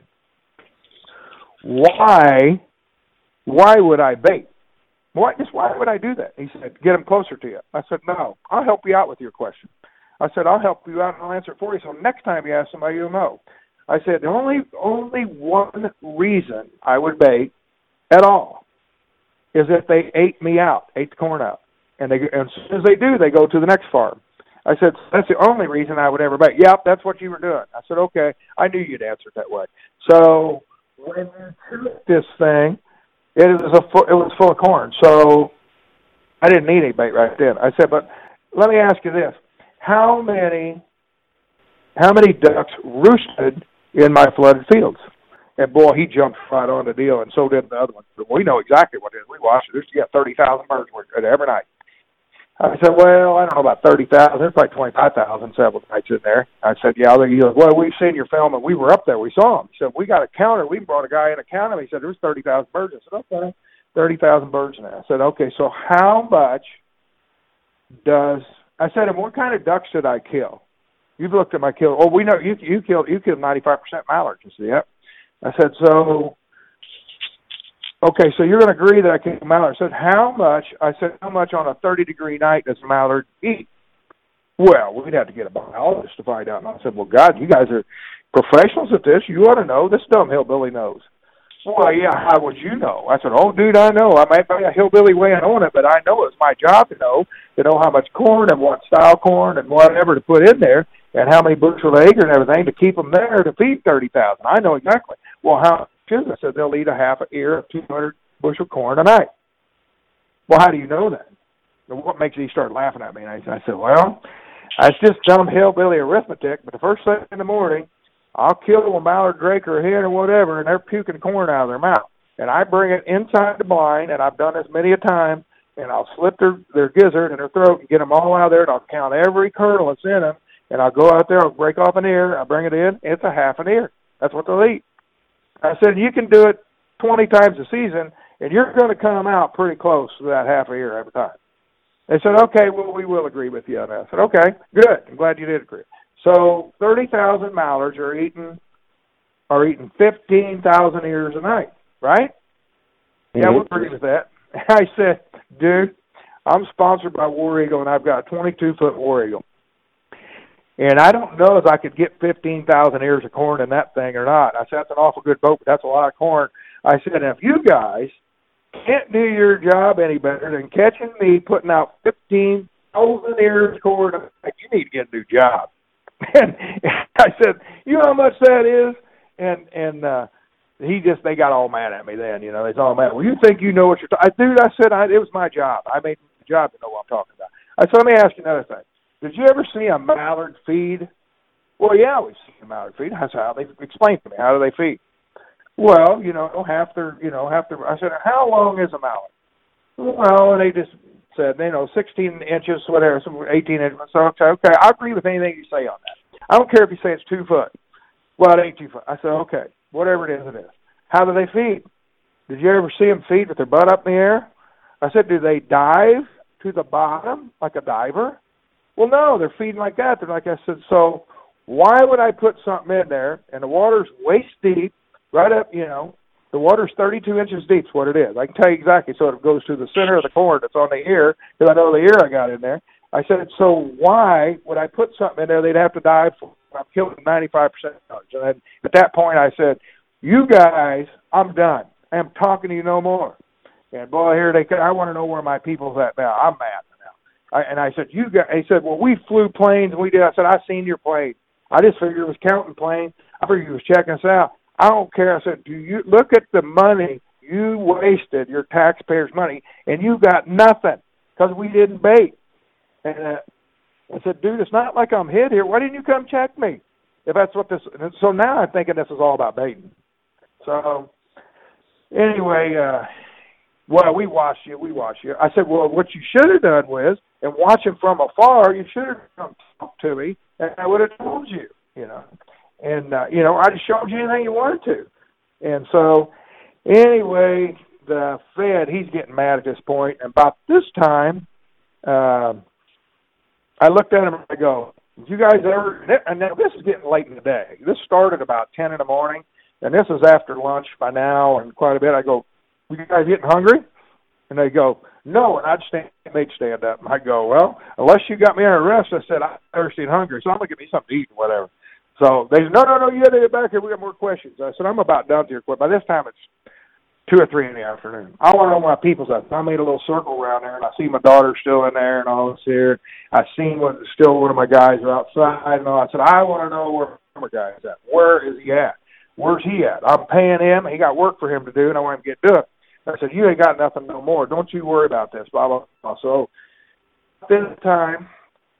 Why, why would I bait? Why, just why would I do that? He said, get them closer to you. I said, no, I'll help you out with your question. I said, I'll help you out and I'll answer it for you. So next time you ask somebody, you'll know. I said, the only, only one reason I would bait at all is if they ate me out, ate the corn out. And, they, and as soon as they do, they go to the next farm. I said, that's the only reason I would ever bait. Yep, that's what you were doing. I said, okay, I knew you'd answer it that way. So when you took this thing, it was a full, it was full of corn. So I didn't need any bait right then. I said, but let me ask you this: how many, how many ducks roosted in my flooded fields? And boy, he jumped right on the deal, and so did the other one. But we know exactly what it is. We watched it. There's you got thirty thousand birds every night. I said, well, I don't know about thirty thousand. There's probably twenty-five thousand several nights in there. I said, yeah. He goes, well, we've seen your film, and we were up there. We saw him. He said, we got a counter. We brought a guy in to count him. He said, there's thirty thousand birds. I said, okay, thirty thousand birds in there. I said, okay, so how much does – I said, and what kind of ducks did I kill? You've looked at my kill. Oh, we know you you killed you killed ninety-five percent mallards. I said, yep. I said, so – okay, so you're going to agree that I killed mallard. I said, how much, I said, how much on a thirty-degree night does a mallard eat? Well, we'd have to get a biologist to find out. And I said, well, God, you guys are professionals at this. You ought to know. This dumb hillbilly knows. Well, yeah, how would you know? I said, oh, dude, I know. I might be a hillbilly weighing on it, but I know it's my job to know, to know how much corn and what style corn and whatever to put in there and how many bushel an acre and everything to keep them there to feed thirty thousand. I know exactly. Well, how I said they'll eat a half an ear of two hundred bushel corn a night. Well, how do you know that? And what makes you start laughing at me? And I, I said, well, it's just dumb hillbilly arithmetic, but the first thing in the morning, I'll kill a mallard drake or a hen or whatever, and they're puking corn out of their mouth. And I bring it inside the blind, and I've done this many a time, and I'll slip their, their gizzard in their throat and get them all out there, and I'll count every kernel that's in them, and I'll go out there, I'll break off an ear, I'll bring it in, it's a half an ear. That's what they'll eat. I said, you can do it twenty times a season, and you're going to come out pretty close to that half a year every time. They said, okay, well, we will agree with you on that. I said, okay, good. I'm glad you did agree. So thirty thousand mallards are eating are eating fifteen thousand ears a night, right? Mm-hmm. Yeah, we'll agree with that. I said, dude, I'm sponsored by War Eagle, and I've got a twenty-two foot War Eagle. And I don't know if I could get fifteen thousand ears of corn in that thing or not. I said, that's an awful good boat, but that's a lot of corn. I said, if you guys can't do your job any better than catching me putting out fifteen thousand ears of corn, you need to get a new job. And I said, you know how much that is? And and uh, he just, they got all mad at me then, you know. They all mad. Well, you think you know what you're talking about? Dude, I said, I, it was my job. I made my job to know what I'm talking about. I said, let me ask you another thing. Did you ever see a mallard feed? Well, yeah, we've seen a mallard feed. That's how they explained to me. How do they feed? Well, you know, half their, you know, half their. I said, how long is a mallard? Well, and they just said, you know, sixteen inches, whatever, some eighteen inches. So okay, okay, I agree with anything you say on that. I don't care if you say it's two foot. Well, it ain't two foot. I said, okay, whatever it is, it is. How do they feed? Did you ever see them feed with their butt up in the air? I said, do they dive to the bottom like a diver? Well, no, they're feeding like that. They're like I said, so why would I put something in there and the water's waist deep, right up, you know, The water's thirty-two inches deep is what it is. I can tell you exactly. So it goes to the center of the corn that's on the ear, because I know the ear I got in there. I said, so why would I put something in there they'd have to dive for? I'm killing ninety-five percent of it. And at that point I said, you guys, I'm done. I'm talking to you no more. And boy, here they come. I want to know where my people's at now. I'm mad now. I, and I said, you guys, he said, well, we flew planes and we did. I said, I seen your plane. I just figured it was counting planes. I figured he was checking us out. I don't care. I said, do you look at the money you wasted, your taxpayers' money, and you got nothing because we didn't bait. And uh, I said, dude, it's not like I'm hid here. Why didn't you come check me? If that's what this. So now I'm thinking this is all about baiting. So anyway, uh, well, we watched you. We watched you. I said, well, what you should have done was, and watching from afar, you should have come talk to me, and I would have told you, you know. And, uh, you know, I just showed you anything you wanted to. And so, anyway, the Fed, he's getting mad at this point. And about this time, uh, I looked at him and I go, did you guys ever, and now this is getting late in the day. This started about ten in the morning, and this is after lunch by now and quite a bit. I go, you guys getting hungry? And they go, no. And I'd stand, they'd stand up. And I go, well, unless you got me on arrest, I said, I'm thirsty and hungry, so I'm going to get me something to eat or whatever. So they said, no, no, no, you got to get back here. We got more questions. I said, I'm about done here. By this time, it's two or three in the afternoon. I want to know where my people's at. I made a little circle around there, and I see my daughter still in there and all this here. I seen what, still one of my guys are outside and all. I said, I want to know where my guy's at. Where is he at? Where's he at? I'm paying him. He got work for him to do, and I want him to get done. I said, you ain't got nothing no more. Don't you worry about this, blah, blah, blah. So this time,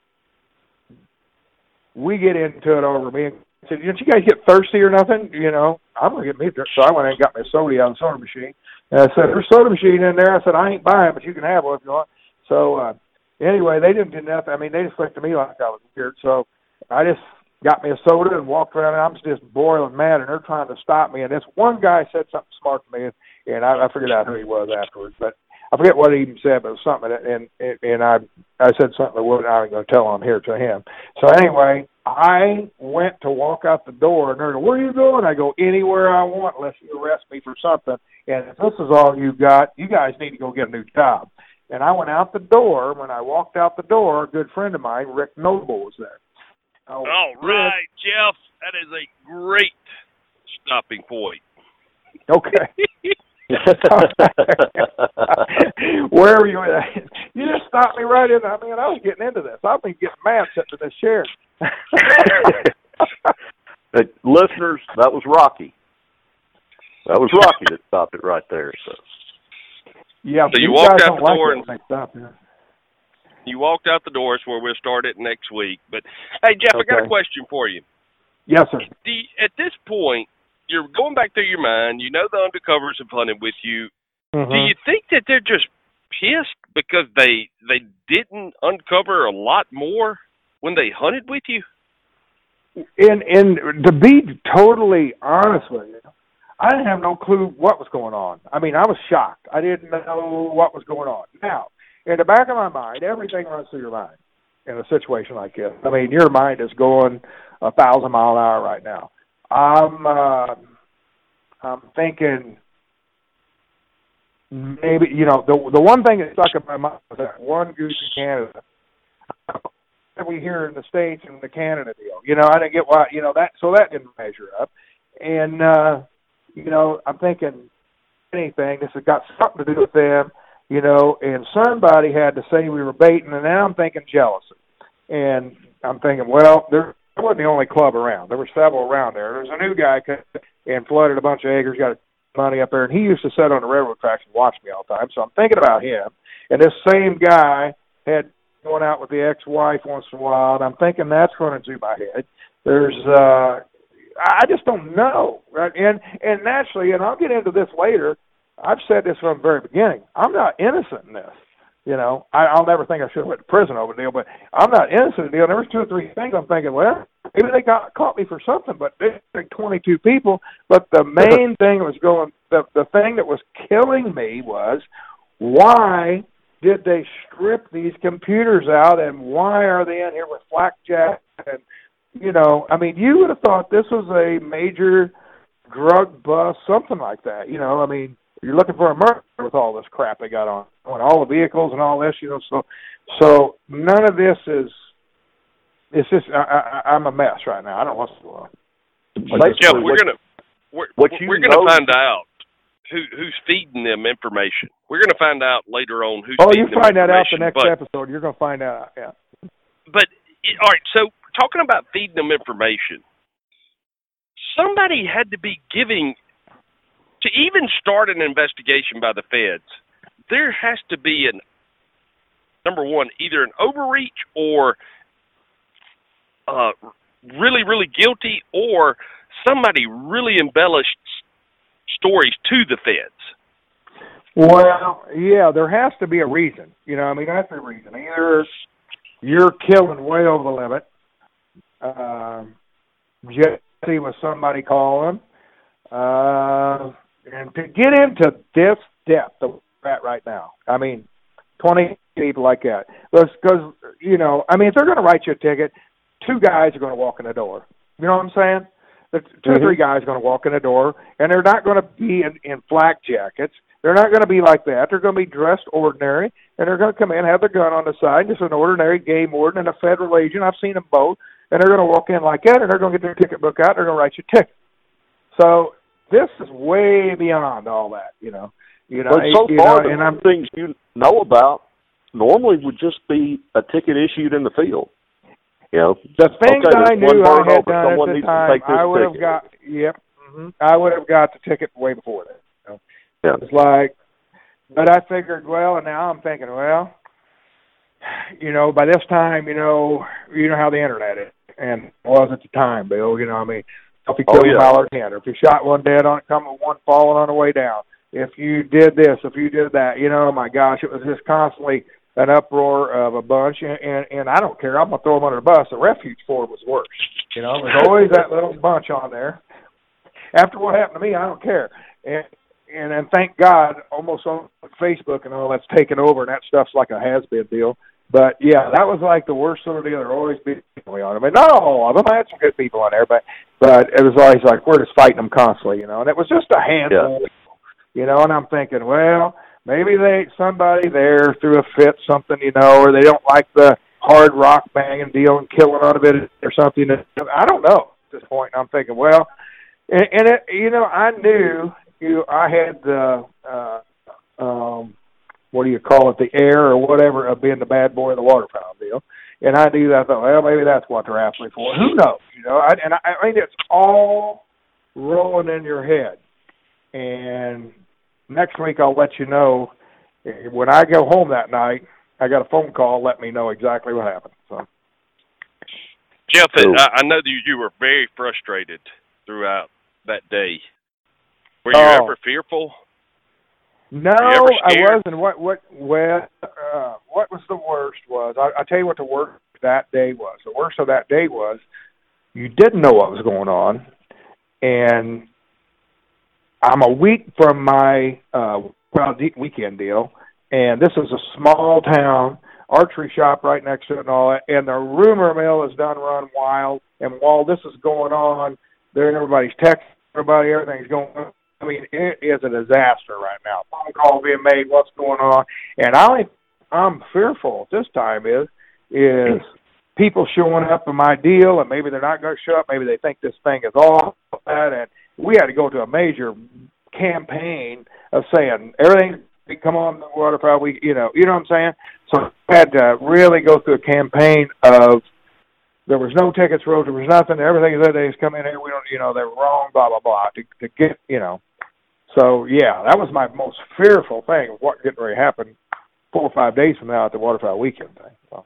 we get into it over me. I said, didn't you guys get thirsty or nothing? You know, I'm going to get me thirsty. So I went and got my soda out of the soda machine. And I said, there's a soda machine in there. I said, I ain't buying, but you can have one if you want. So uh, anyway, they didn't do nothing. I mean, they just looked at me like I was weird. So I just got me a soda and walked around, and I'm just boiling mad, and they're trying to stop me. And this one guy said something smart to me, and I, I figured out who he was afterwards. But I forget what he even said, but it was something, and and, and I I said something that wasn't, I was going to tell him here to him. So anyway, I went to walk out the door, and they're going, where are you going? I go, anywhere I want unless you arrest me for something. And if this is all you got, you guys need to go get a new job. And I went out the door. When I walked out the door, a good friend of mine, Rick Noble, was there. Oh, all right, Rick, Jeff, that is a great stopping point. Okay. Where were you at? You just stopped me right in. I mean, I was getting into this. I've been getting mad sitting in this chair. Hey, listeners, that was Rocky. That was Rocky that stopped it right there. So, yeah. So you walked out the like door and stop, yeah. You walked out the doors where we'll start it next week. But hey, Jeff, okay. I got a question for you. Yes, sir. The, at this point, you're going back through your mind. You know the undercovers have hunted with you. Mm-hmm. Do you think that they're just pissed because they they didn't uncover a lot more when they hunted with you? And and to be totally honest with you, I didn't have no clue what was going on. I mean, I was shocked. I didn't know what was going on. Now, in the back of my mind, everything runs through your mind in a situation like this. I mean, your mind is going a thousand mile an hour right now. I'm uh, I'm thinking maybe, you know, the the one thing that stuck in my mind was that one goose in Canada that we hear in the States and the Canada deal. You know, I didn't get why, you know, that, so that didn't measure up. And, uh, you know, I'm thinking anything, this has got something to do with them, you know, and somebody had to say we were baiting, and now I'm thinking jealousy. And I'm thinking, well, there wasn't the only club around. There were several around there. There's a new guy and flooded a bunch of acres, got money up there, and he used to sit on the railroad tracks and watch me all the time. So I'm thinking about him. And this same guy had going out with the ex-wife once in a while, and I'm thinking that's running through my head. There's, uh, I just don't know, right? And and naturally, and I'll get into this later, I've said this from the very beginning, I'm not innocent in this. You know, I, I'll never think I should have went to prison over the deal, but I'm not innocent in the deal. There was two or three things I'm thinking, well, maybe they got caught me for something, but they took twenty-two people. But the main thing was going, the, the thing that was killing me was, why did they strip these computers out, and why are they in here with flak jackets? And, you know, I mean, you would have thought this was a major drug bust, something like that. You know, I mean, you're looking for a murder with all this crap they got on, on all the vehicles and all this. You know, so so none of this is. It's just I, I, I'm a mess right now. I don't know what's going on. Yeah, we're what, gonna we're, what we're gonna know, find out who who's feeding them information. We're gonna find out later on who's. Oh, feeding you find them that out the next but, episode. You're gonna find out. Yeah. But all right, so talking about feeding them information, somebody had to be giving to even start an investigation by the feds. There has to be an number one, either an overreach or uh, really, really guilty, or somebody really embellished stories to the feds. Well, yeah, there has to be a reason. You know, I mean, that's the reason. Either you're killing way over the limit. Um, Jesse was somebody calling. Uh, and to get into this depth that we're at right now, I mean, twenty people like that. Because, you know, I mean, if they're going to write you a ticket, two guys are going to walk in the door. You know what I'm saying? The two or three guys are going to walk in the door, and they're not going to be in, in flak jackets. They're not going to be like that. They're going to be dressed ordinary, and they're going to come in, have their gun on the side, just an ordinary game warden and a federal agent. I've seen them both, and they're going to walk in like that, and they're going to get their ticket book out, and they're going to write you a ticket. So this is way beyond all that, you know. You know, but so you far, know, the and I'm, things you know about normally would just be a ticket issued in the field. You know, the things okay, I knew I had over, done at the time, I would ticket. have got. Yep, mm-hmm, I would have got the ticket way before that. You know? Yeah, it's like, but I figured, well, and now I'm thinking, well, you know, by this time, you know, you know how the internet is, and it was at the time, Bill. You know, I mean, if you killed oh, yeah. a mallard hen, or if you shot one dead on it, come with one falling on the way down. If you did this, if you did that, you know, my gosh, it was just constantly an uproar of a bunch, and, and, and I don't care. I'm going to throw them under the bus. The refuge Ford was worse. You know, there's always that little bunch on there. After what happened to me, I don't care. And and, and thank God, almost on Facebook and all that's taken over, and that stuff's like a has-been deal. But, yeah, that was like the worst sort of deal. There always be people on it. I mean, not all of them. I had some good people on there, but but it was always like we're just fighting them constantly, you know. And it was just a handful, yeah. you know, and I'm thinking, well, maybe they somebody there threw a fit, something, you know, or they don't like the hard rock banging deal and killing on a bit or something. I don't know at this point. I'm thinking, well, and, and it, you know, I knew you. I had the uh, um, what do you call it, the air or whatever of being the bad boy of the waterfowl deal, and I knew that. I thought, well, maybe that's what they're after me for. Who knows? You know, I, and I, I mean, it's all rolling in your head, and next week I'll let you know. When I go home that night, I got a phone call. Let me know exactly what happened. So, Jeff, I, I know that you were very frustrated throughout that day. Were you oh. ever fearful? No, I wasn't. What? What? Well, uh, what was the worst was I, I tell you what the worst that day was. The worst of that day was you didn't know what was going on, and I'm a week from my uh, well weekend deal, and this is a small town archery shop right next to it and all that, and the rumor mill is done run wild. And while this is going on, there everybody's texting everybody, everything's going on. I mean, it is a disaster right now. Phone calls being made, what's going on, and I I'm fearful at this time is is people showing up in my deal, and maybe they're not going to show up. Maybe they think this thing is off, and we had to go to a major campaign of saying everything come on the waterfowl. We, you know, you know what I'm saying. So we had to really go through a campaign of there was no tickets wrote, there was nothing. Everything that they come in here, we don't, you know, they were wrong, blah blah blah. To, to get, you know, so yeah, that was my most fearful thing of what getting ready to happen four or five days from now at the waterfowl weekend thing. So.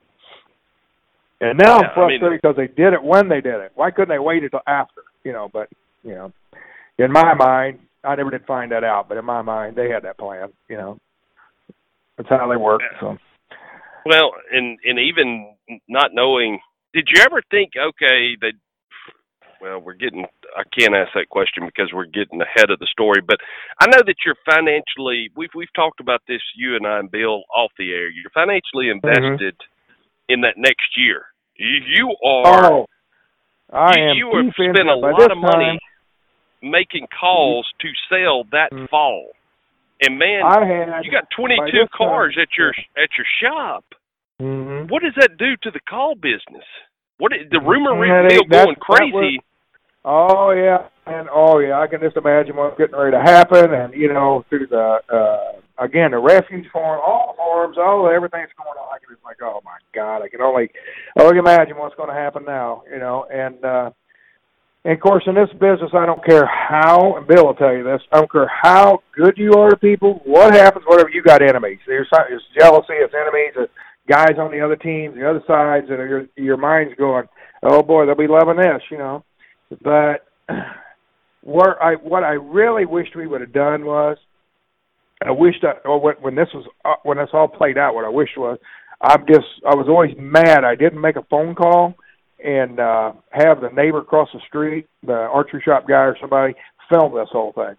And now yeah, I'm frustrated I mean, because they did it when they did it. Why couldn't they wait until after? You know, but you know, in my mind, I never did find that out. But in my mind, they had that plan. You know, that's how they work. So. Well, and and even not knowing, did you ever think, okay, that? Well, we're getting. I can't ask that question because we're getting ahead of the story. But I know that you're financially. We've we've talked about this, you and I and Bill, off the air. You're financially invested mm-hmm. in that next year. You, you are. Oh, I you, am. You have spent a lot of money. making calls to sell that mm-hmm. fall. And man, I had, you got twenty-two cars time. at your at your shop. Mm-hmm. What does that do to the call business? What is, the rumor yeah, mill going that, crazy? That was, oh yeah, and oh yeah, I can just imagine what's getting ready to happen. And you know, through the uh, again the refuge farm, all the farms, all everything's going on. I can just like, oh my God, I can only I can imagine what's going to happen now. You know, and. uh And, of course, in this business, I don't care how, and Bill will tell you this, I don't care how good you are to people, what happens, whatever, you got enemies. There's, there's jealousy, it's enemies, it's guys on the other teams, the other sides, and your, your mind's going, oh, boy, they'll be loving this, you know. But what I, what I really wished we would have done was, I wished that, or when, when this was, uh, when this all played out, what I wished was, I'm just, I was always mad I didn't make a phone call and uh, have the neighbor across the street, the archery shop guy or somebody, film this whole thing.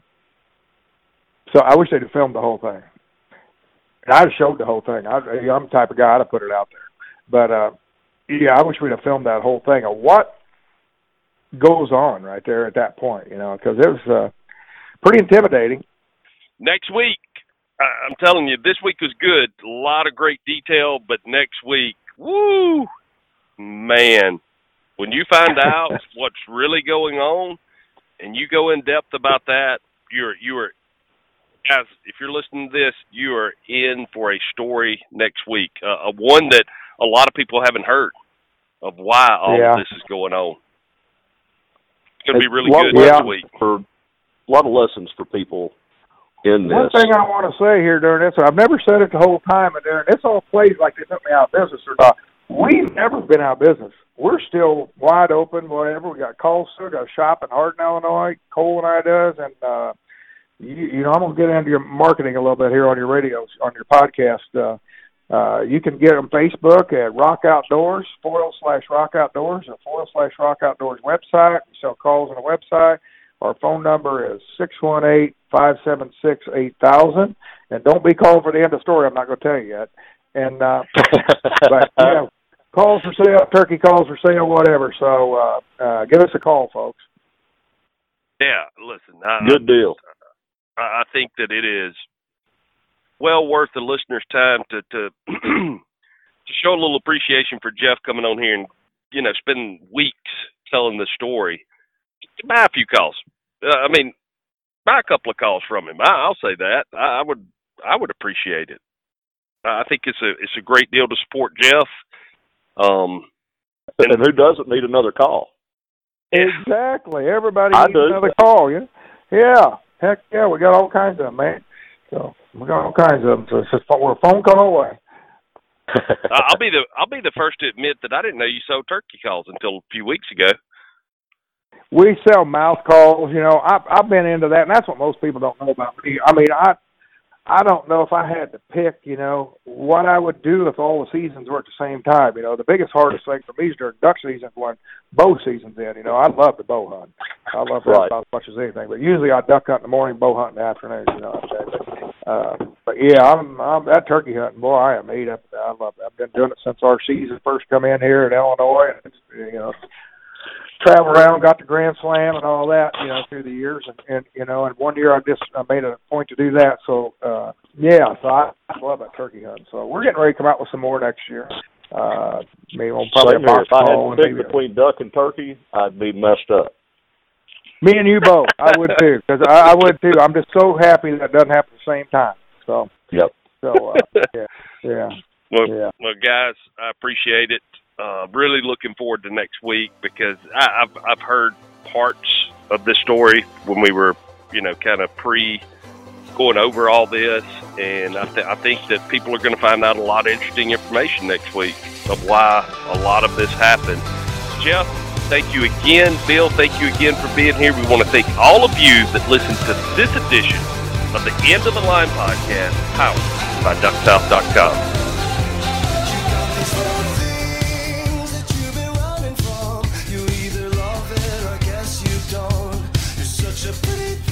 So I wish they'd have filmed the whole thing. And I'd have showed the whole thing. I, I'm the type of guy, I'd have put it out there. But, uh, yeah, I wish we'd have filmed that whole thing of what goes on right there at that point, you know, because it was uh, pretty intimidating. Next week, I'm telling you, this week was good. A lot of great detail, but next week, woo, man. When you find out what's really going on and you go in depth about that, you're you are guys, if you're listening to this, you are in for a story next week. Uh, a one that a lot of people haven't heard of why all yeah. of this is going on. It's going to be really lot, good yeah, next week. For a lot of lessons for people in this. One thing I want to say here during this, I've never said it the whole time, and during this all plays like they took me out of business or not. We've never been out of business. We're still wide open, whatever. We got calls still got a shop in Hardin, Illinois. Cole and I does, and uh, you, you know I'm gonna get into your marketing a little bit here on your radio, on your podcast. Uh, uh, you can get on Facebook at Rock Outdoors, foil slash Rock Outdoors, or foil slash Rock Outdoors website. We sell calls on the website. Our phone number is six one eight, five seven six, eight thousand. And don't be calling for the end of the story. I'm not going to tell you yet. And uh, but yeah. Calls for sale, turkey calls for sale, whatever. So uh, uh, give us a call, folks. Yeah, listen. I, Good deal. I, I think that it is well worth the listener's time to to to show a little appreciation for Jeff coming on here and, you know, spending weeks telling the story. Buy a few calls. Uh, I mean, buy a couple of calls from him. I, I'll say that. I, I would I would appreciate it. I think it's a it's a great deal to support Jeff. Um, and, and who doesn't need another call? Exactly. Everybody I needs do. another call. Yeah. Yeah. Heck yeah. We got all kinds of them, man. So we got all kinds of them. So it's just, we're a phone call away. I'll be the I'll be the first to admit that I didn't know you sold turkey calls until a few weeks ago. We sell mouth calls. You know, I've I've been into that, and that's what most people don't know about me. I mean, I. I don't know if I had to pick, you know, what I would do if all the seasons were at the same time. You know, the biggest, hardest thing for me is during duck season when bow season's in. You know, I love to bow hunt. I love that right. about as much as anything. But usually I duck hunt in the morning, bow hunt in the afternoon. You know, uh, but yeah, I'm, I'm that turkey hunting. Boy, I am ate up. I love it. I've been doing it since our season first come in here in Illinois. And it's, you know, travel around, got the Grand Slam and all that, you know, through the years, and, and you know, and one year I just I made a point to do that. So uh, yeah, so I, I love that turkey hunt. So we're getting ready to come out with some more next year. Uh, maybe we'll probably a box if I call had to pick between duck and turkey, I'd be messed up. Me and you both, I would too, because I, I would too. I'm just so happy that it doesn't happen at the same time. So yep. So uh, yeah, yeah. Well, yeah. well, guys, I appreciate it. Uh, really looking forward to next week because I, I've I've heard parts of this story when we were, you know, kind of pre going over all this, and I, th- I think that people are going to find out a lot of interesting information next week of why a lot of this happened. Jeff, thank you again. Bill, thank you again for being here. We want to thank all of you that listened to this edition of the End of the Line podcast, powered by duck south dot com. You either love it or guess you don't. You're such a pretty